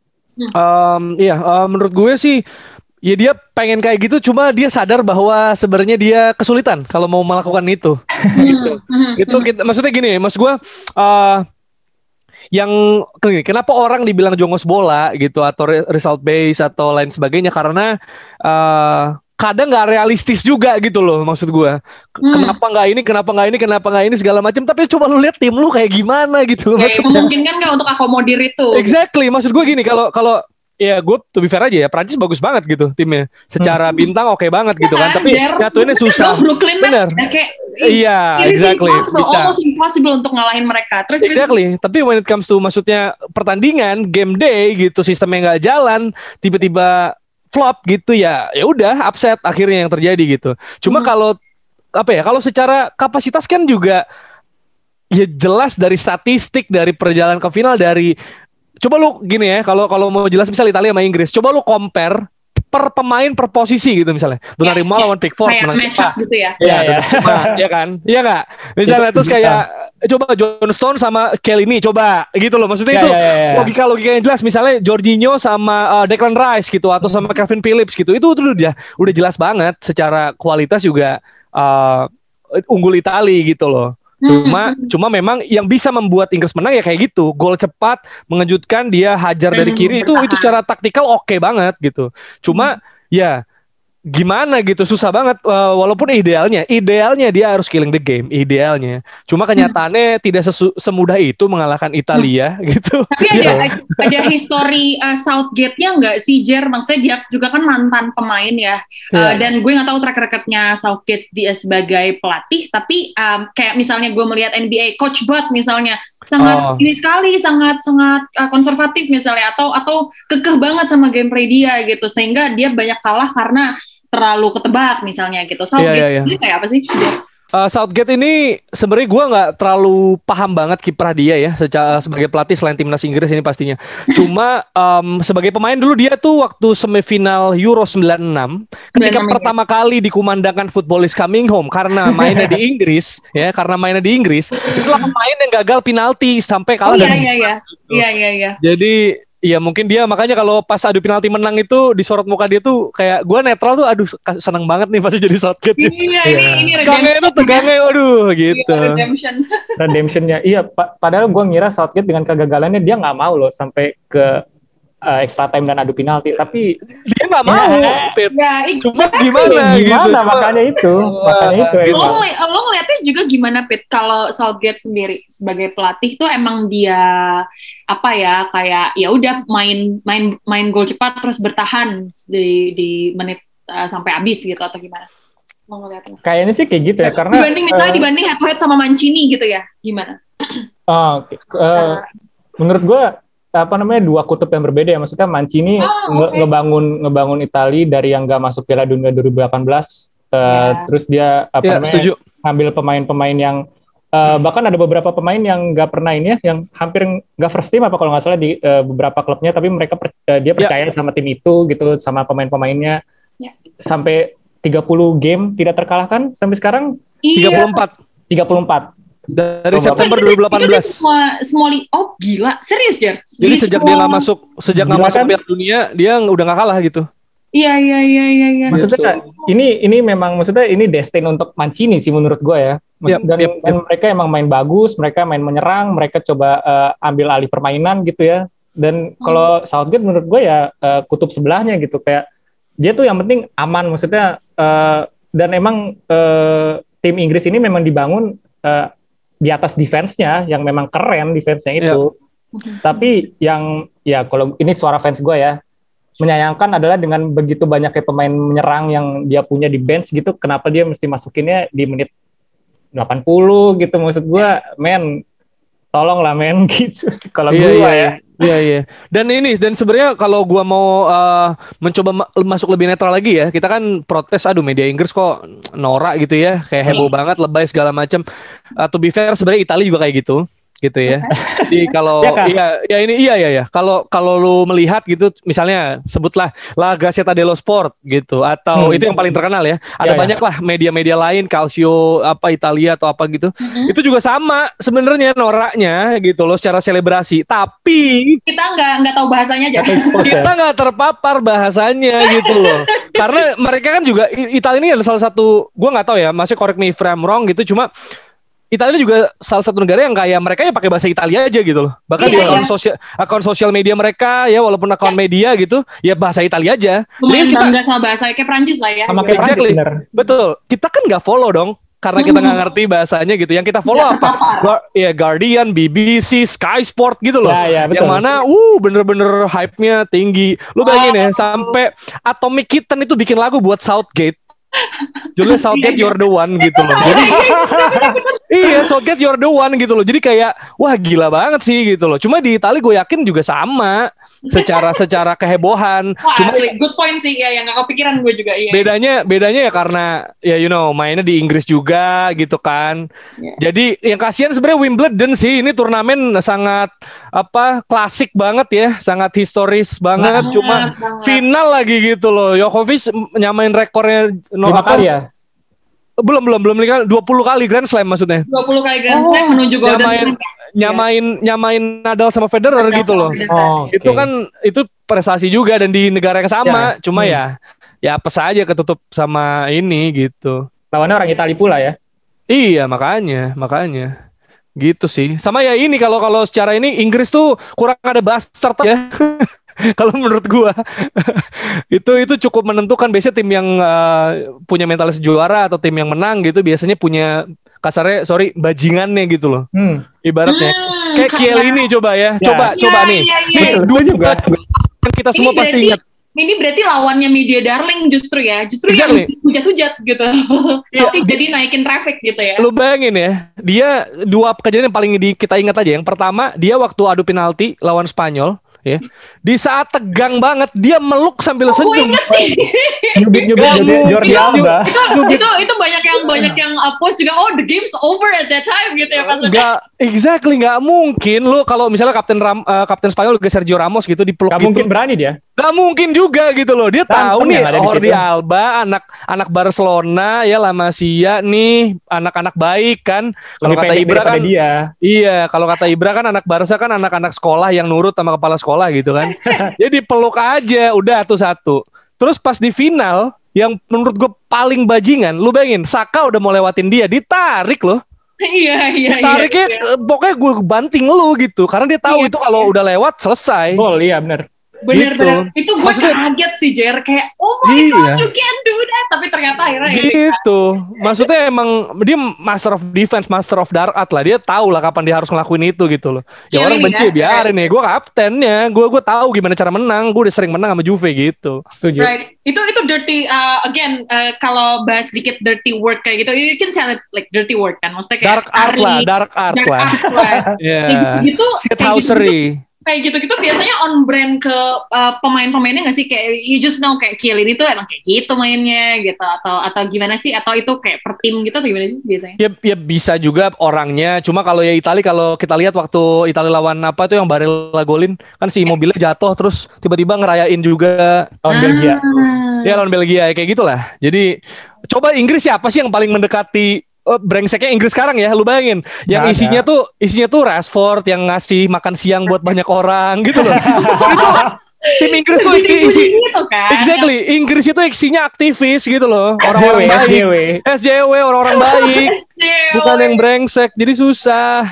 Um, iya uh, menurut gue sih ya dia pengen kayak gitu, cuma dia sadar bahwa sebenarnya dia kesulitan kalau mau melakukan itu. gitu. Itu kita, maksudnya gini, maksud gue uh, yang kenapa orang dibilang jongos bola gitu atau result base atau lain sebagainya, karena uh, kadang nggak realistis juga gitu loh, maksud gue. Hmm. Kenapa nggak ini, kenapa nggak ini, kenapa nggak ini segala macam. Tapi coba lu lihat tim lu kayak gimana gitu.
Kayak memungkinkan nggak untuk akomodir itu?
Exactly, maksud gue gini, kalau kalau ya gue to be fair aja ya, Prancis bagus banget gitu timnya, secara hmm. bintang oke okay banget gitu kan, tapi nyatuinnya susah. Bener. Iya, exactly.
Impossible, almost impossible untuk ngalahin mereka. Terus
exactly. Tapi when it comes to maksudnya pertandingan, game day gitu, sistemnya nggak jalan, tiba-tiba flop gitu ya, ya udah upset akhirnya yang terjadi gitu. Cuma hmm. kalau apa ya, kalau secara kapasitas kan juga ya jelas dari statistik, dari perjalanan ke final, dari coba lu gini ya, kalau kalau mau jelas misal Italia sama Inggris, coba lu compare per pemain per posisi gitu misalnya. Donnarumma lawan Pickford
menang match up gitu ya.
Iya ya. Ya kan? Iya enggak? Misalnya terus kayak coba John Stones sama Chiellini coba gitu loh. Maksudnya ya, itu ya, ya, ya. logika-logika yang jelas. Misalnya Jorginho sama uh, Declan Rice gitu, atau sama Calvin Phillips gitu. Itu udah udah, udah jelas banget secara kualitas juga uh, unggul Itali gitu loh. Cuma hmm. cuma memang yang bisa membuat Inggris menang ya kayak gitu, gol cepat, mengejutkan, dia hajar dari kiri, itu itu secara taktikal oke okay banget gitu. Cuma hmm. ya gimana gitu, susah banget, uh, walaupun idealnya idealnya dia harus killing the game, idealnya. Cuma kenyataannya hmm. tidak sesu- semudah itu mengalahkan Italia hmm. gitu.
Tapi ada gitu. ada history uh, Southgate-nya nggak sih, Jer? Maksudnya dia juga kan mantan pemain ya, uh, yeah. dan gue nggak tahu track record-nya Southgate dia sebagai pelatih, tapi um, kayak misalnya gue melihat N B A Coach Bud misalnya, sangat oh. ini sekali, sangat sangat uh, konservatif misalnya, atau atau kekeh banget sama gameplay dia gitu, sehingga dia banyak kalah karena terlalu ketebak misalnya gitu. Southgate yeah, yeah, yeah. ini kayak apa sih?
Uh, Southgate ini sebenarnya gue nggak terlalu paham banget kiprah dia ya, secara sebagai pelatih selain timnas Inggris ini pastinya. Cuma um, sebagai pemain dulu dia tuh waktu semifinal Euro sembilan puluh enam ketika pertama ya. kali dikumandangkan Football is Coming Home karena mainnya di Inggris ya, karena mainnya di Inggris, itulah pemain yang gagal penalti sampai kalah.
Oh iya iya iya. Iya iya iya.
Jadi Iya mungkin dia makanya kalau pas adu penalti menang itu disorot muka dia tuh kayak gue netral tuh aduh seneng banget nih pasti jadi Southgate.
Iya ini ini
tegangnya itu tegangnya aduh gitu.
Iya, redemption.
Redemptionnya iya pa- padahal gue ngira Southgate dengan kegagalannya dia nggak mau loh sampai ke uh, extra time dan adu penalti tapi
dia nggak mau.
Ya,
Pit.
Ya,
Cuma
exactly.
gimana,
gimana
gitu.
makanya itu makanya itu
Lo,
emang.
ngeli- lo ngeliatnya juga gimana Pit kalau Southgate sendiri sebagai pelatih tuh emang dia apa ya kayak ya udah main main main gol cepat terus bertahan di di menit uh, sampai habis gitu atau gimana? Lo ngeliatnya?
Kayaknya sih kayak gitu ya karena
Dibanding misalnya
uh,
dibanding head to head sama Mancini gitu ya gimana?
oh, uh, menurut gue apa namanya dua kutub yang berbeda ya maksudnya Mancini
Oh,
nge-
okay.
ngebangun ngebangun Itali dari yang nggak masuk Piala Dunia dua ribu delapan belas uh,
Yeah.
terus dia apa
Ya,
namanya
setuju.
ngambil pemain-pemain yang uh, bahkan ada beberapa pemain yang nggak pernah ini ya yang hampir nggak first team apa kalau nggak salah di uh, beberapa klubnya tapi mereka per, uh, dia percaya sama tim itu gitu sama pemain-pemainnya
Ya.
sampai tiga puluh game tidak terkalahkan sampai sekarang
tiga puluh empat
tiga puluh empat
dari
Oh,
September dua ribu delapan belas.
Itu dia semua semua li- oh gila serius Jar?
Jadi sejak dia nggak masuk sejak nggak
Gila
masuk
kan?
Piala Dunia dia udah nggak kalah gitu.
Iya iya iya iya. iya.
Maksudnya ini ini memang maksudnya ini destin untuk Mancini sih menurut gue ya. Maksud,
Yep,
dan,
yep,
dan mereka emang main bagus, mereka main menyerang, mereka coba uh, ambil alih permainan gitu ya. Dan kalau Southgate menurut gue ya uh, kutub sebelahnya gitu kayak dia tuh yang penting aman maksudnya uh, dan emang uh, tim Inggris ini memang dibangun uh, di atas defense-nya yang memang keren defense-nya itu. Tapi yang ya kalau ini suara fans gue ya menyayangkan adalah dengan begitu banyaknya pemain menyerang yang dia punya di bench gitu, kenapa dia mesti masukinnya di menit delapan puluh gitu, maksud gue, men, tolong lah men gitu, kalau
Iya,
gue
iya,
ya.
Iya iya. Dan ini dan sebenarnya kalau gua mau uh, mencoba ma- masuk lebih netral lagi ya, kita kan protes aduh media Inggris kok norak gitu ya, kayak heboh banget, lebay segala macam. Uh, to be fair sebenarnya Italia juga kayak gitu. Gitu ya. Jadi kalau
Ya, Kak?
iya ya ini iya ya ya. Kalau kalau lu melihat gitu misalnya sebutlah La Gazzetta dello Sport gitu atau
Hmm.
itu yang paling terkenal ya. Ada
Ya, ya.
banyak lah media-media lain Calcio apa Italia atau apa gitu.
Mhm.
Itu juga sama sebenarnya noraknya gitu loh secara selebrasi. Tapi
Kita nggak nggak tahu bahasanya aja.
Kata expose ya.
kita nggak terpapar bahasanya gitu loh. Karena mereka kan juga I- Italia ini adalah salah satu, gue nggak tahu ya, masih correct me if I'm wrong gitu. Cuma Italia juga salah satu negara yang kayak mereka ya pakai bahasa Italia aja gitu loh. Bahkan
Iya,
di akun
iya.
sosial akun sosial media mereka ya walaupun akun media gitu ya bahasa Italia aja.
Lumayan
Jadi kita
bangga sama bahasa kayak Prancis lah ya.
Sama kayak
Exactly.
Prancis, bener.
betul. Kita kan nggak follow dong. Karena kita nggak ngerti bahasanya gitu. Yang kita follow
Nggak
apa?
terpapar.
Gar- ya Guardian, B B C, Sky Sport gitu loh.
Ya, ya, betul.
Yang mana uh bener-bener hype-nya tinggi. Lu bayangin ya sampai Atomic Kitten itu bikin lagu buat Southgate. Judulnya Southgate You're the One gitu loh. Jadi iya Southgate You're the One gitu loh. Jadi kayak wah gila banget sih gitu loh. Cuma di Italia gue yakin juga sama secara secara kehebohan.
Wah,
Cuma
asli. Good point sih ya yang nggak kepikiran gue juga iya.
bedanya bedanya ya karena ya you know mainnya di Inggris juga gitu kan.
Ya.
Jadi yang kasihan sebenarnya Wimbledon sih, ini turnamen sangat apa klasik banget ya, sangat historis banget.
Banget,
Cuma
banget.
final lagi gitu loh. Djokovic nyamain rekornya no,
Lima
apa,
kali ya?
belum belum belum kali dua puluh kali Grand Slam maksudnya.
dua puluh kali Grand
Oh,
Slam menuju Golden
nyamain
Slam.
nyamain nyamain Nadal sama Federer gitu loh.
Oh, oke.
Itu kan itu prestasi juga dan di negara yang sama.
Ya.
Cuma
Hmm.
ya ya apa saja ketutup sama ini gitu.
Lawannya orang Italia pula ya.
Iya makanya makanya gitu sih. Sama ya ini kalau kalau secara ini Inggris tuh kurang ada bastard ya. Kalau menurut gua itu itu cukup menentukan. Biasanya tim yang uh, punya mentalitas juara atau tim yang menang gitu biasanya punya kasarnya sorry bajingannya gitu loh.
Hmm.
Ibaratnya
Hmm,
kayak Kiel
karena-
ini coba ya.
Ya.
Coba
Iya,
coba nih.
iya, iya.
Nih,
Betul,
dua
gua juga.
yang kita semua
Ini
pasti
berarti-
ingat.
Ini berarti lawannya media darling justru ya, justru
Exactly.
yang hujat-hujat gitu.
Iya.
Tapi jadi naikin traffic gitu ya.
Lu bayangin ya, dia dua kejadian yang paling di, kita ingat aja. Yang pertama, dia waktu adu penalti lawan Spanyol, ya. Di saat tegang banget, dia meluk sambil
Oh, gue
senyum.
inget nih.
Nyubit-nyubit
Gak
Jordi- Jordi
mungkin.
Alba.
itu itu itu banyak yang banyak yang uh, post juga oh the game's over at that time gitu ya pas
Gak Exactly, nggak mungkin lu kalau misalnya kapten Ram, uh, kapten Spanyol juga Sergio Ramos gitu dipeluk
Gak
gitu.
mungkin berani dia.
Nggak mungkin juga gitu loh. Dia
Tantang
tahu nih
yang ada di
Jordi
situ.
Alba anak anak Barcelona ya, La Masia nih anak-anak baik kan. Kalau
Lebih
kata
pendek
Ibra
daripada
kan
dia.
iya, kalau kata Ibra kan anak Barca kan anak-anak sekolah yang nurut sama kepala sekolah gitu kan. Jadi peluk aja udah tuh satu. Terus pas di final yang menurut gue paling bajingan, lu bayangin Saka udah mau lewatin dia, ditarik loh.
Iya, iya,
Ditariknya
iya.
eh, pokoknya gue banting lu gitu. Karena dia tahu
Iya,
itu kalau
iya.
udah lewat selesai.
Gol, iya bener.
Bener,
Gitu.
bener. Itu gue
Maksudnya-
kaget sih, Jer. Kayak, oh my
Iya.
God, you can do that. Tapi ternyata akhirnya ya,
Gitu. Maksudnya emang dia master of defense, master of dark art lah. Dia tahu lah kapan dia harus ngelakuin itu gitu loh. Ya
Iya,
orang
ini
benci
ya.
biarin nih. Gue kaptennya. Gue gue tahu gimana cara menang. Gue udah sering menang sama Juve gitu.
Setuju.
right. Itu itu dirty. Uh, again, uh, kalau bahas sedikit dirty word kayak gitu, you can tell it like dirty word kan. Maksudnya kayak
Dark art
Ari,
lah, dark art
dark
lah.
art lah.
Iya.
Kayak gitu, kayak
Shithousery.
kayak gitu-gitu biasanya on brand ke uh, pemain-pemainnya nggak sih, kayak you just know kayak Chiellin itu emang kayak gitu mainnya gitu, atau atau gimana sih, atau itu kayak per tim gitu atau gimana sih biasanya?
Ya, ya bisa juga orangnya. Cuma kalau ya Itali, kalau kita lihat waktu Itali lawan apa itu yang Barella golin kan si Immobile jatuh terus tiba-tiba ngerayain juga.
Lawan Belgia.
Ah.
Ya lawan Belgia ya, kayak gitulah. Jadi coba Inggris siapa sih yang paling mendekati oh, brengseknya Inggris sekarang ya? Lu bayangin yang
Nggak
isinya
ada.
tuh isinya tuh Rashford yang ngasih makan siang buat banyak orang gitu loh. Itu tim Inggris tuh isi, isi
gitu kan?
exactly. Inggris itu isinya aktivis gitu loh.
S J W,
Orang-orang
S J
baik.
W.
S J W orang-orang baik. Bukan yang brengsek. Jadi susah.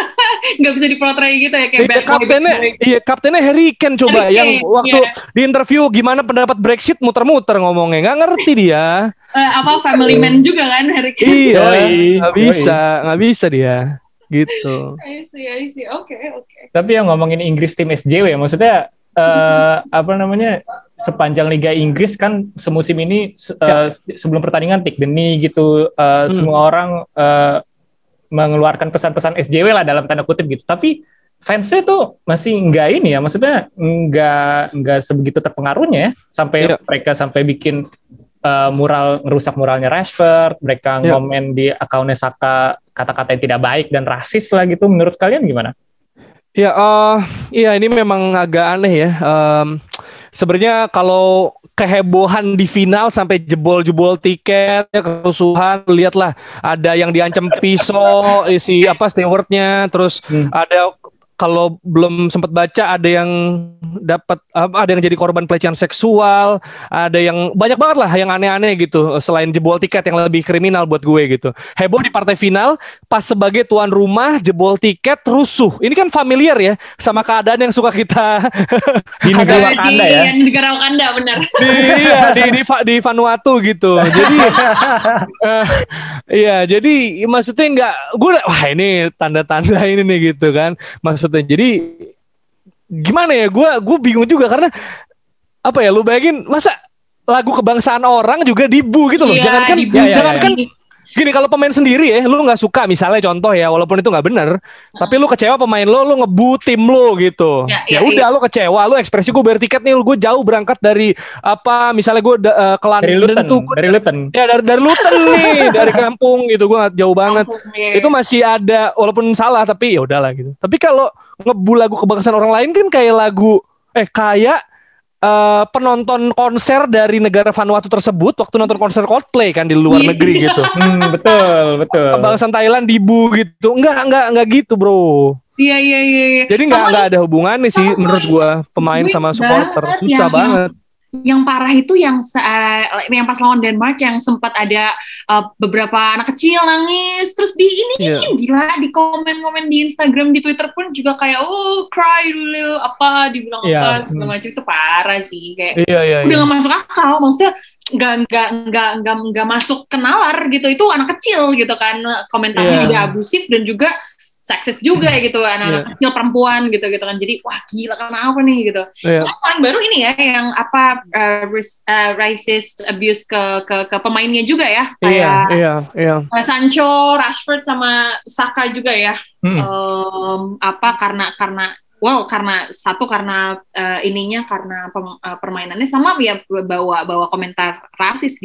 nggak bisa diportray gitu ya kayak
Iya,
bad boy,
kaptennya,
bad boy.
iya kaptennya Harry Kane coba
Harry
yang
Kane,
waktu
iya.
di interview gimana pendapat Brexit muter-muter ngomongnya, nggak ngerti dia.
Eh, apa family man juga kan Harry Kane.
Iya,
Yoi,
nggak
yoi.
bisa, nggak bisa dia, gitu.
I see, I see. Oke, oke.
Tapi yang ngomongin Inggris tim S J W, maksudnya eh, apa namanya, sepanjang Liga Inggris kan semusim ini se- eh, sebelum pertandingan take the knee gitu, eh,
Hmm.
semua orang eh, mengeluarkan pesan-pesan S J W lah dalam tanda kutip gitu. Tapi fansnya tuh masih nggak ini ya, maksudnya nggak nggak sebegitu terpengaruhnya ya, sampai
Iya.
mereka sampai bikin eh, mural, ngerusak muralnya Rashford, mereka
Iya.
ngomen di akunnya Saka kata-kata yang tidak baik dan rasis lah gitu. Menurut kalian gimana?
Ya, eh, iya ini memang agak aneh ya. Em, Sebenarnya kalau kehebohan di final sampai jebol-jebol tiket, ya, kerusuhan, lihatlah ada yang diancam pisau, eh, si apa stewardnya, terus
Hmm.
ada kalau belum sempat baca ada yang dapat apa, ada yang jadi korban pelecehan seksual, ada yang banyak banget lah yang aneh-aneh gitu selain jebol tiket yang lebih kriminal buat gue gitu. Heboh di partai final pas sebagai tuan rumah jebol tiket rusuh. Ini kan familiar ya sama keadaan yang suka kita
Di negara
Ada
Wakanda
di
ya.
yang negara Wakanda benar.
di iya, di di, Va- di Vanuatu gitu. Jadi eh, iya, jadi maksudnya nggak gue udah, wah ini tanda-tanda ini nih gitu kan. Maksudnya jadi gimana ya, gue gue bingung juga karena apa ya, lu bayangin masa lagu kebangsaan orang juga dibu gitu loh.
Iya,
Jangan kan,
di-
ya, ya,
jangan
ya.
kan gini, kalau pemain sendiri ya, lu nggak suka misalnya contoh ya, walaupun itu nggak bener, tapi lu kecewa pemain lo, lu ngebu tim lo gitu.
Ya,
Ya
ya,
udah, lu kecewa, lu ekspresi gue bayar tiket nih, gue jauh berangkat dari apa, misalnya gue uh, ke
Dari
London
Luton,
tuh, gua-
dari Luton.
ya dari dari Luton nih, dari kampung gitu, gue jauh banget.
Iya.
Itu masih ada, walaupun salah tapi ya udahlah gitu. Tapi kalau ngebu lagu kebangsaan orang lain kan kayak lagu eh kayak eh, penonton konser dari negara Vanuatu tersebut waktu nonton konser Coldplay kan di luar
Iya.
negeri gitu.
Hmm, betul, betul.
Kebangsaan Thailand dibu gitu. Enggak, enggak, enggak gitu, Bro.
Iya, iya, iya, iya.
Jadi enggak
Sama
enggak ada hubungannya sih
sama
menurut gua pemain
gue
sama supporter.
banget
Susah
yang-
banget.
yang parah itu yang se- eh, yang pas lawan Denmark yang sempat ada eh, beberapa anak kecil nangis terus di ini
Iya.
gila di komen-komen di Instagram di Twitter pun juga kayak oh cry dulu apa dibilang
Iya,
apa
hmm.
segala macam, itu parah sih kayak
Iya, iya,
udah
iya.
nggak masuk akal, maksudnya nggak nggak nggak nggak nggak masuk ke nalar gitu, itu anak kecil gitu kan, komentarnya
Iya.
juga abusif dan juga seksis juga gitu, anak-anak kecil perempuan gitu gitu kan, jadi wah gila kenapa nih gitu.
Iya.
Yang paling baru ini ya yang apa uh, ris- uh, racist abuse ke, ke ke pemainnya juga ya,
Iya,
kayak
iya, iya.
uh, Sancho, Rashford sama Saka juga ya.
Hmm.
Um, apa karena karena well karena satu karena uh, ininya karena pem- uh, permainannya sama ya, bawa bawa komentar rasis gitu.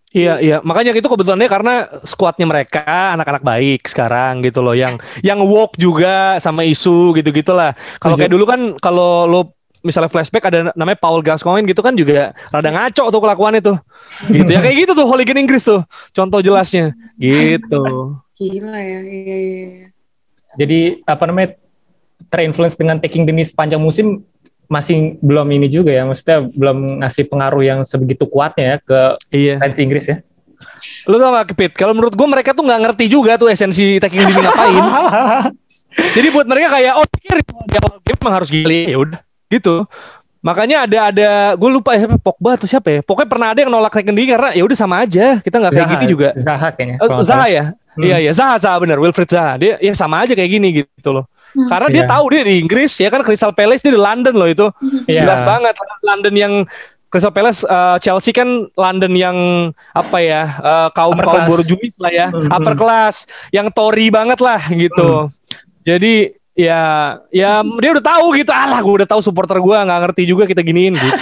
Iya, iya. Makanya itu kebetulannya karena skuadnya mereka anak-anak baik sekarang gitu loh, yang yang woke juga sama isu gitu-gitulah. Kalau kayak dulu kan kalau lo misalnya flashback ada namanya Paul Gascoigne gitu kan juga rada ngaco tuh kelakuannya tuh. Gitu ya kayak gitu tuh hooligan Inggris tuh. Contoh jelasnya gitu.
Gila ya. Iya, iya.
Jadi apa namanya terinfluence dengan taking the knee sepanjang musim masih belum ini juga ya, maksudnya belum ngasih pengaruh yang sebegitu kuatnya ya ke
iya.
fans Inggris ya.
Lu tau gak Pit, kalau menurut gue mereka tuh gak ngerti juga tuh esensi taking the knee ngapain. Jadi buat mereka kayak oh pikir di awal game emang harus gila ya udah gitu. Makanya ada ada gue lupa ya Pogba atau siapa ya. Pokoknya pernah ada yang nolak taking the knee karena ya udah sama aja, kita nggak kayak
Zaha,
gini juga.
Zaha kayaknya.
Oh, Zaha ya? Hmm. Iya iya Zaha Zaha benar, Wilfried Zaha. Dia ya sama aja kayak gini gitu loh. Hmm. Karena dia yeah. tahu dia di Inggris ya kan, Crystal Palace dia di London loh itu. Yeah. Jelas banget London yang Crystal Palace uh, Chelsea kan London yang apa ya uh, kaum upper kaum borjuis lah ya, hmm. upper class yang Tory banget lah gitu. Hmm. Jadi ya ya dia udah tahu gitu. Alah gue udah tahu supporter gue nggak ngerti juga kita giniin gitu.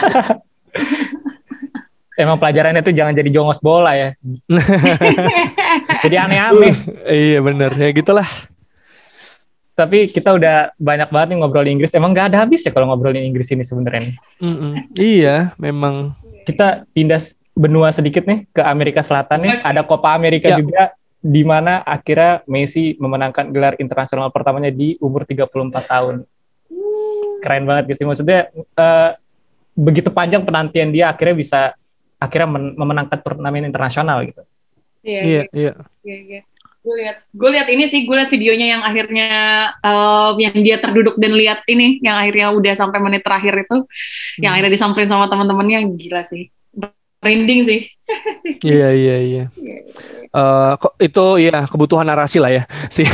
Emang pelajarannya tuh jangan jadi jongos bola ya. Jadi aneh-aneh.
Uh, iya bener ya gitulah.
Tapi kita udah banyak banget nih ngobrolin Inggris. Emang gak ada habis ya kalau ngobrolin Inggris ini sebenarnya.
Iya, memang.
Kita pindah benua sedikit nih ke Amerika Selatan nih. Ada Copa America ya. Juga, di mana akhirnya Messi memenangkan gelar internasional pertamanya di umur tiga puluh empat tahun. Keren banget sih. Maksudnya uh, begitu panjang penantian dia akhirnya bisa akhirnya men- memenangkan turnamen internasional gitu.
Iya, iya. Iya, iya. Gue lihat, gue lihat ini sih, gue lihat videonya yang akhirnya uh, yang dia terduduk dan lihat ini, yang akhirnya udah sampai menit terakhir itu, hmm. yang akhirnya disamperin sama teman-temannya, gila sih, merinding sih.
Iya iya iya. Uh, kok itu ya kebutuhan narasi lah ya sih.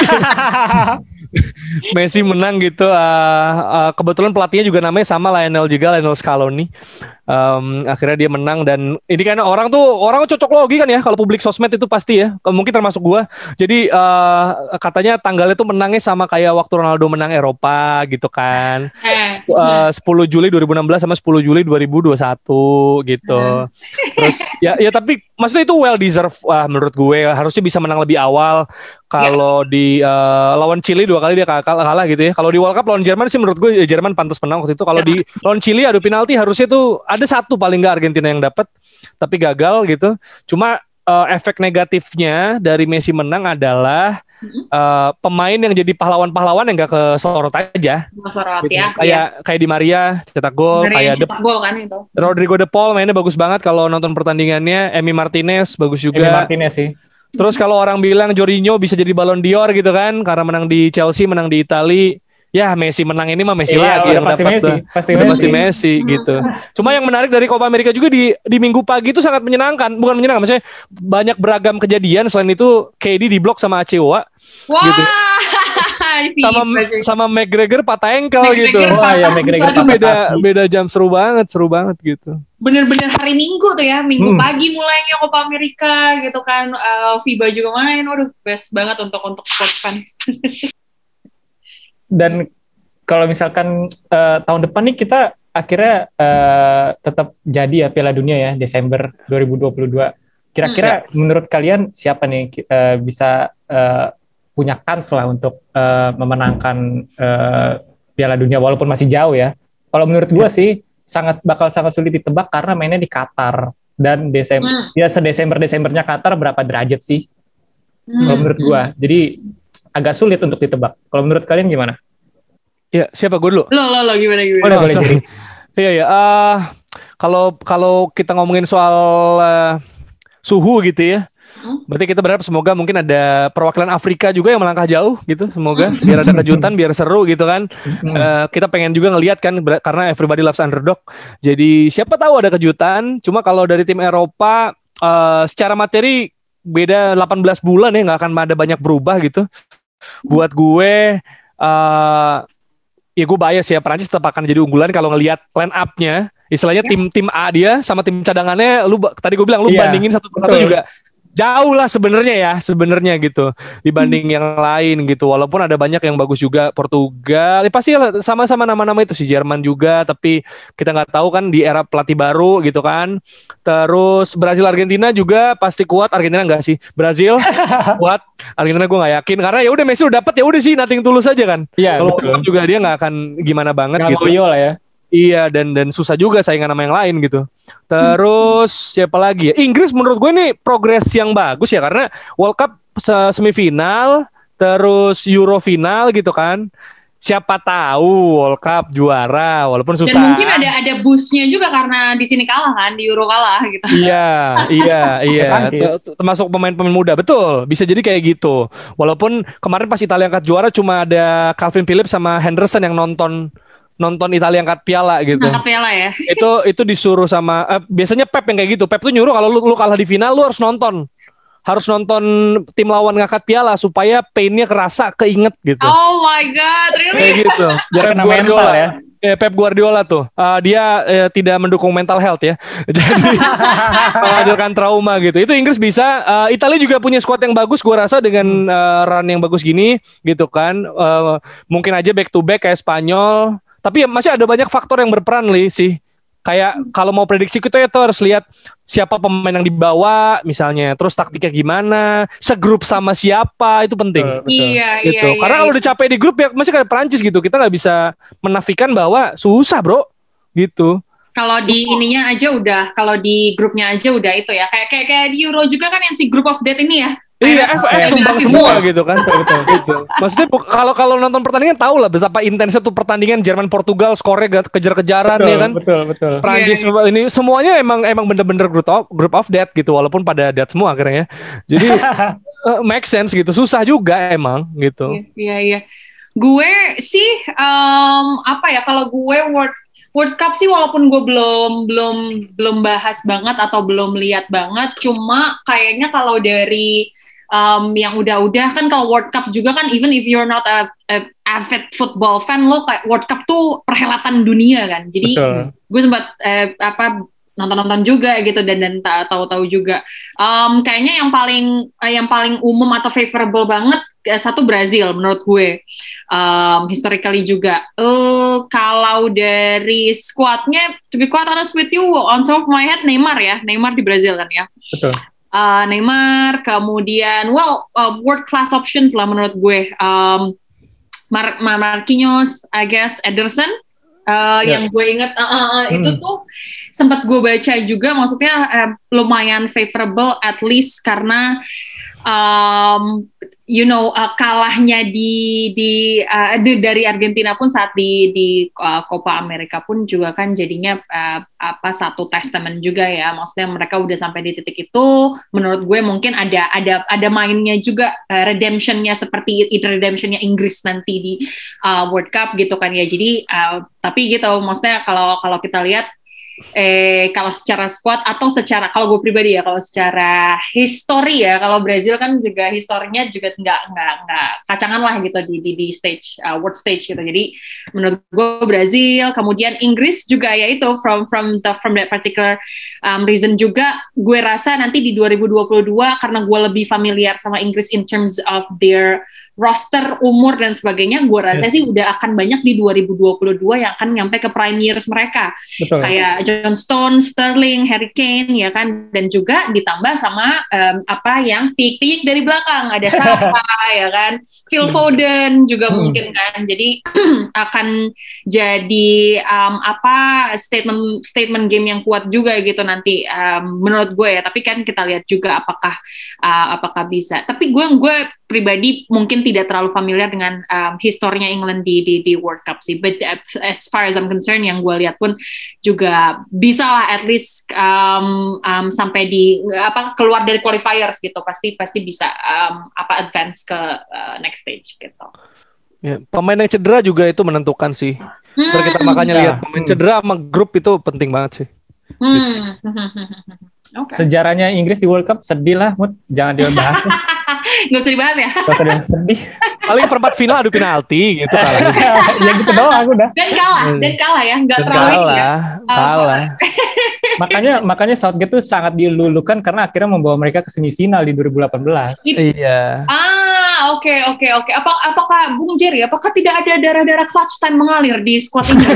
Messi menang gitu. Uh, uh, kebetulan pelatihnya juga namanya sama Lionel juga, Lionel Scaloni. Um, akhirnya dia menang dan ini kan orang tuh orang cocok logi kan ya kalau publik sosmed itu pasti ya, mungkin termasuk gua. Jadi uh, katanya tanggalnya tuh menangnya sama kayak waktu Ronaldo menang Eropa gitu kan. uh, sepuluh Juli dua ribu enam belas sama sepuluh Juli dua ribu dua puluh satu gitu. Terus ya ya tapi maksudnya itu well deserved uh, menurut gue, harusnya bisa menang lebih awal. Kalau ya. Di uh, lawan Chili dua kali dia kalah, kalah gitu ya. Kalau di World Cup lawan Jerman sih menurut gue Jerman pantas menang waktu itu. Kalau ya. Di lawan Chili adu penalti harusnya tuh ada satu paling nggak Argentina yang dapat, tapi gagal gitu. Cuma uh, efek negatifnya dari Messi menang adalah uh, pemain yang jadi pahlawan-pahlawan yang nggak kesorot aja.
Sorot
gitu.
ya.
Kayak ya. Kayak Di Maria cetak gol, kayak
cetak gol kan itu.
Rodrigo De Paul mainnya bagus banget kalau nonton pertandingannya. Emi Martinez bagus juga.
Emi Martinez sih.
Terus kalau orang bilang Jorginho bisa jadi Ballon d'Or gitu kan, karena menang di Chelsea, menang di Italia. Ya Messi menang ini mah Messi
iya,
lagi yang
pasti
dapat
Messi, pasti
udah
Messi.
pasti Messi gitu. Cuma yang menarik dari Copa America juga di di minggu pagi itu sangat menyenangkan, bukan menyenangkan, maksudnya banyak beragam kejadian. Selain itu K D diblok sama Acewa.
Wah.
Gitu. sama sama McGregor patah ankle gitu.
Wah ya McGregor patah
beda kaki. Beda jam, seru banget, seru banget gitu.
Bener-bener hari Minggu tuh ya, Minggu hmm. pagi mulainya Copa America gitu kan, uh, FIBA juga main, waduh best banget untuk untuk sports fans.
Dan kalau misalkan uh, tahun depan nih kita akhirnya uh, tetap jadi ya Piala Dunia ya Desember dua ribu dua puluh dua. Kira-kira hmm. menurut kalian siapa nih uh, bisa uh, punya kans lah untuk uh, memenangkan uh, Piala Dunia walaupun masih jauh ya. Kalau menurut gue sih sangat bakal sangat sulit ditebak karena mainnya di Qatar dan Desember hmm. ya sedesember-desembernya Qatar berapa derajat sih? Hmm. Kalau menurut gue. Jadi agak sulit untuk ditebak. Kalau menurut kalian gimana?
Ya, siapa gue dulu?
Lo lo lo gimana gimana?
Oh, boleh jadi. Iya ya. Uh, kalau kalau kita ngomongin soal uh, suhu gitu ya. Berarti kita berharap semoga mungkin ada perwakilan Afrika juga yang melangkah jauh gitu, semoga biar ada kejutan, biar seru gitu kan. Uh, kita pengen juga ngelihat kan karena everybody loves underdog. Jadi siapa tahu ada kejutan. Cuma kalau dari tim Eropa uh, secara materi beda delapan belas bulan ya, nggak akan ada banyak berubah gitu. Buat gue uh, ya gue bias ya, Perancis tetap akan jadi unggulan kalau ngelihat line up-nya. Istilahnya tim tim A dia sama tim cadangannya, lu tadi gue bilang lu yeah, bandingin satu persatu juga jauh lah sebenarnya ya, sebenarnya gitu dibanding hmm. yang lain gitu. Walaupun ada banyak yang bagus juga, Portugal, ya pasti sama-sama nama-nama itu sih, Jerman juga, tapi kita nggak tahu kan di era pelatih baru gitu kan. Terus Brazil Argentina juga pasti kuat, Argentina nggak sih, Brazil kuat, Argentina gue nggak yakin karena ya udah Messi udah dapat ya udah sih nothing tulus aja kan.
Iya,
kalau juga dia nggak akan gimana banget
gak
gitu.
Lah ya.
Iya dan dan susah juga saingan sama yang lain gitu. Terus siapa lagi ya? Inggris menurut gue ini progres yang bagus ya karena World Cup semifinal, terus Euro final gitu kan. Siapa tahu World Cup juara walaupun susah.
Dan mungkin ada ada boostnya juga karena di sini kalah kan, di Euro kalah gitu.
Iya, iya, iya. Termasuk pemain-pemain muda, betul. Bisa jadi kayak gitu. Walaupun kemarin pas Italia angkat juara cuma ada Calvin Phillips sama Henderson yang nonton nonton Italia angkat piala gitu.
Angkat piala ya.
Itu itu disuruh sama eh, biasanya Pep yang kayak gitu. Pep tuh nyuruh kalau lu, lu kalah di final lu harus nonton. Harus nonton tim lawan ngangkat piala supaya pain-nya kerasa, keinget gitu.
Oh my god, really?
Kayak gitu.
Pep Guardiola ya.
Eh, Pep Guardiola tuh. Uh, dia eh, tidak mendukung mental health ya. Jadi menghasilkan trauma gitu. Itu Inggris bisa, uh, Italia juga punya squad yang bagus gua rasa dengan uh, run yang bagus gini gitu kan. Uh, mungkin aja back to back kayak Spanyol. Tapi ya masih ada banyak faktor yang berperan Li sih. Kayak kalau mau prediksi kita ya tuh harus lihat siapa pemain yang dibawa misalnya, terus taktiknya gimana, segrup sama siapa, itu penting.
Betul, betul.
Iya,
gitu.
iya,
Karena
iya,
kalau udah capek di grup ya masih kayak Perancis gitu. Kita nggak bisa menafikan bahwa susah bro, gitu.
Kalau di ininya aja udah, kalau di grupnya aja udah itu ya. Kayak kayak kayak di Euro juga kan yang si Group of Death ini ya.
Iya, F F tumbang semua gitu kan.
Betul,
gitu. Maksudnya kalau kalau nonton pertandingan tahu lah betapa intensnya tuh pertandingan Jerman Portugal, skornya kejar-kejaran ya kan.
Betul, betul.
Prancis yeah, ini semuanya emang emang bener-bener group of, group of death gitu walaupun pada death semua akhirnya ya. Jadi uh, make sense gitu. Susah juga emang gitu.
Iya, iya, iya. Gue sih um, apa ya kalau gue World World Cup sih walaupun gue belum belum belum bahas banget atau belum lihat banget, cuma kayaknya kalau dari Um, yang udah-udah kan kalau World Cup juga kan even if you're not a, a avid football fan lo kayak World Cup tuh perhelatan dunia kan. Jadi Betul. gue sempat eh, apa nonton-nonton juga gitu dan dan tahu-tahu juga. Um, kayaknya yang paling eh, yang paling umum atau favorable banget eh, satu Brazil menurut gue. Um, historically juga. Uh, kalau dari squadnya, to be quite honest with you, on top of my head Neymar ya, Neymar di Brazil kan ya.
Betul.
Uh, Neymar, kemudian well uh, world class options lah menurut gue. Um, Mar- Mar- Marquinhos, I guess Ederson, uh, yeah. yang gue inget uh, uh, uh, hmm. itu tuh sempat gue baca juga, maksudnya uh, lumayan favorable at least karena um, you know uh, kalahnya di di, uh, di dari Argentina pun saat di di uh, Copa America pun juga kan jadinya uh, apa satu testament juga ya, maksudnya mereka udah sampai di titik itu, menurut gue mungkin ada ada ada mainnya juga uh, redemptionnya seperti itu redemptionnya Inggris nanti di uh, World Cup gitu kan ya, jadi uh, tapi gitu maksudnya kalau kalau kita lihat Eh, kalau secara squad atau secara kalau gue pribadi ya kalau secara history ya kalau Brazil kan juga historinya juga nggak nggak nggak kacangan lah gitu di di, di stage uh, world stage gitu, jadi menurut gue Brazil, kemudian Inggris juga ya itu from from the from that particular um, reason juga gue rasa nanti di dua ribu dua puluh dua karena gue lebih familiar sama Inggris in terms of their roster, umur dan sebagainya, gue rasa yes. sih udah akan banyak di dua ribu dua puluh dua yang akan nyampe ke prime years mereka. Betul. Kayak John Stones, Sterling, Harry Kane ya kan, dan juga ditambah sama um, apa yang pik-pik dari belakang, ada Saka ya kan, Phil Foden juga hmm. mungkin kan. Jadi akan jadi um, apa statement statement game yang kuat juga gitu nanti um, menurut gue ya. Tapi kan kita lihat juga apakah uh, apakah bisa. Tapi gue gue pribadi mungkin tidak terlalu familiar dengan um, historinya England di, di di World Cup sih, but as far as I'm concerned yang gue lihat pun juga bisa lah at least um, um, sampai di apa keluar dari qualifiers gitu, pasti pasti bisa um, apa advance ke uh, next stage gitu.
Ya, pemain yang cedera juga itu menentukan sih. Hmm. Terus kita makanya lihat pemain cedera sama grup itu penting banget sih. Hmm.
Gitu.
Okay. Sejarahnya Inggris di World Cup sedih lah, Mut. Jangan dibahas.
Nggak usah dibahas ya.
Nggak usah sedih.
Paling perempat final adu penalti gitu kan.
Ya gitu doang aku udah.
Dan kalah, dan kalah ya, nggak terlalu
kalah,
ya.
Kalah.
makanya makanya Southgate tuh sangat dilulukan karena akhirnya membawa mereka ke semifinal di dua ribu delapan belas.
Iya.
Ah, oke okay, oke okay, oke. Okay. Apa apakah Bung Jerry, apakah tidak ada darah-darah clutch time mengalir di squad ini?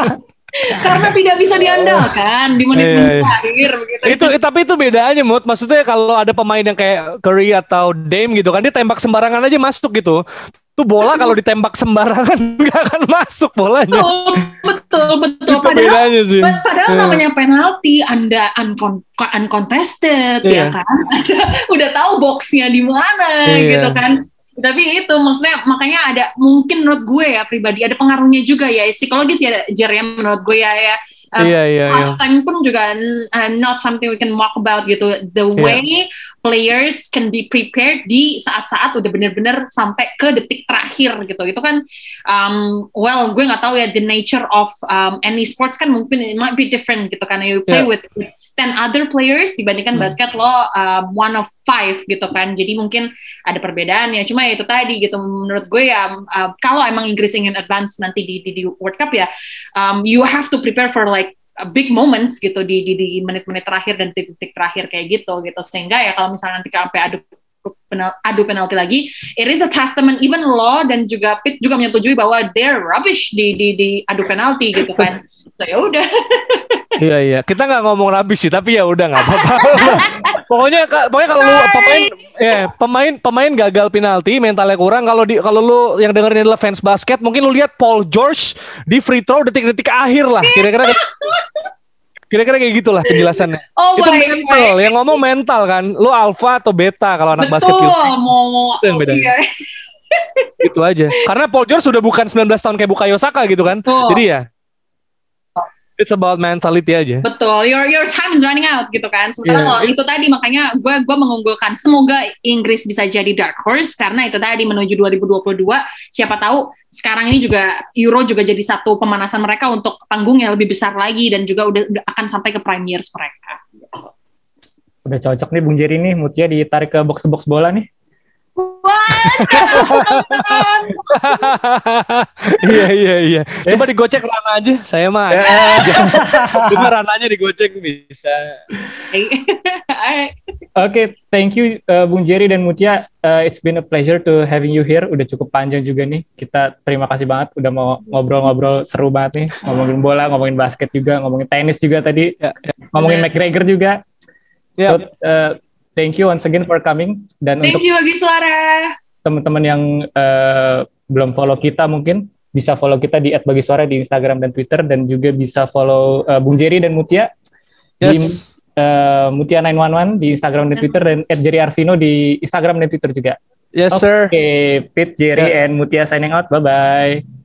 Karena tidak bisa diandalkan di menit-menit terakhir begitu.
Itu tapi itu bedanya, Mut. Maksudnya kalau ada pemain yang kayak Curry atau Dame gitu kan, dia tembak sembarangan aja masuk gitu. Tuh bola kalau ditembak sembarangan nggak akan masuk bolanya.
Betul, betul, betul.
Itu
padahal
bedanya sih.
padahal yeah. namanya penalti, Anda uncon- uncontested yeah. ya kan. Udah tahu boxnya di mana yeah. gitu kan. Tapi itu maksudnya makanya ada mungkin menurut gue ya pribadi ada pengaruhnya juga ya psikologis ya Jer ya menurut gue ya ya uh,
iya, iya,
half time pun juga uh, not something we can mock about gitu, the way yeah. players can be prepared di saat-saat udah bener-bener sampai ke detik terakhir gitu. Itu kan um, well gue nggak tahu ya the nature of um, any sports kan mungkin it might be different gitu kan, you play yeah. with ten other players dibandingkan hmm. basket lo um, one of five gitu kan, jadi mungkin ada perbedaannya. Cuma ya itu tadi gitu menurut gue ya uh, kalau emang Inggris ingin advance nanti di, di, di World Cup ya um, you have to prepare for like big moments gitu di, di, di menit-menit terakhir dan titik-titik terakhir kayak gitu gitu sehingga ya kalau misalnya nanti sampai adu penal, adu penalti lagi, it is a testament even lo dan juga Pete juga menyetujui bahwa they're rubbish di di di adu penalti gitu kan. So ya udah.
Iya iya, kita nggak ngomong rubbish sih, tapi ya udah nggak apa-apa. pokoknya pokoknya kalau lu pemain ya pemain pemain gagal penalti, mentalnya kurang. Kalau di kalau lu yang dengerin adalah fans basket, mungkin lu lihat Paul George di free throw detik-detik akhir lah, kira-kira kira-kira kayak gitulah penjelasannya.
Oh,
itu
baik,
mental,
baik.
yang ngomong mental kan. Lu alpha atau beta kalau anak basket gitu.
Betul, mau
itu yang bedanya.
Iya.
Itu aja. Karena Paul George sudah bukan sembilan belas tahun kayak Bukayo Saka gitu kan.
Oh.
Jadi ya it's about mentality aja.
Betul, your your time is running out gitu kan. Sementara yeah. lo, itu tadi makanya gue gue mengunggulkan semoga Inggris bisa jadi dark horse karena itu tadi menuju dua ribu dua puluh dua siapa tahu sekarang ini juga Euro juga jadi satu pemanasan mereka untuk panggung yang lebih besar lagi dan juga udah, udah akan sampai ke prime years mereka.
Udah cocok nih Bung Jerry nih, Mutia ditarik ke box box bola nih.
Iya iya iya. Coba digocek Rana aja. Saya mah. Coba Rananya digocek bisa.
Oke, okay, thank you uh, Bung Jerry dan Mutia. Uh, it's been a pleasure to having you here. Udah cukup panjang juga nih. Kita terima kasih banget udah mau ngobrol-ngobrol seru banget nih. Ngomongin bola, ngomongin basket juga, ngomongin tenis juga tadi. Ya, ya. Ngomongin McGregor juga. Ya. So, uh, thank you once again for coming. Dan
thank
untuk
you Bagi Suara.
Teman-teman yang uh, belum follow kita mungkin bisa follow kita di et bagi suara di Instagram dan Twitter dan juga bisa follow uh, Bung Jerry dan Mutia yes. di uh, Mutia sembilan satu satu di Instagram dan Twitter dan et jerry arvino di Instagram dan Twitter juga.
Yes
okay,
sir.
Oke, Pete, Jerry, yeah. and Mutia signing out. Bye bye.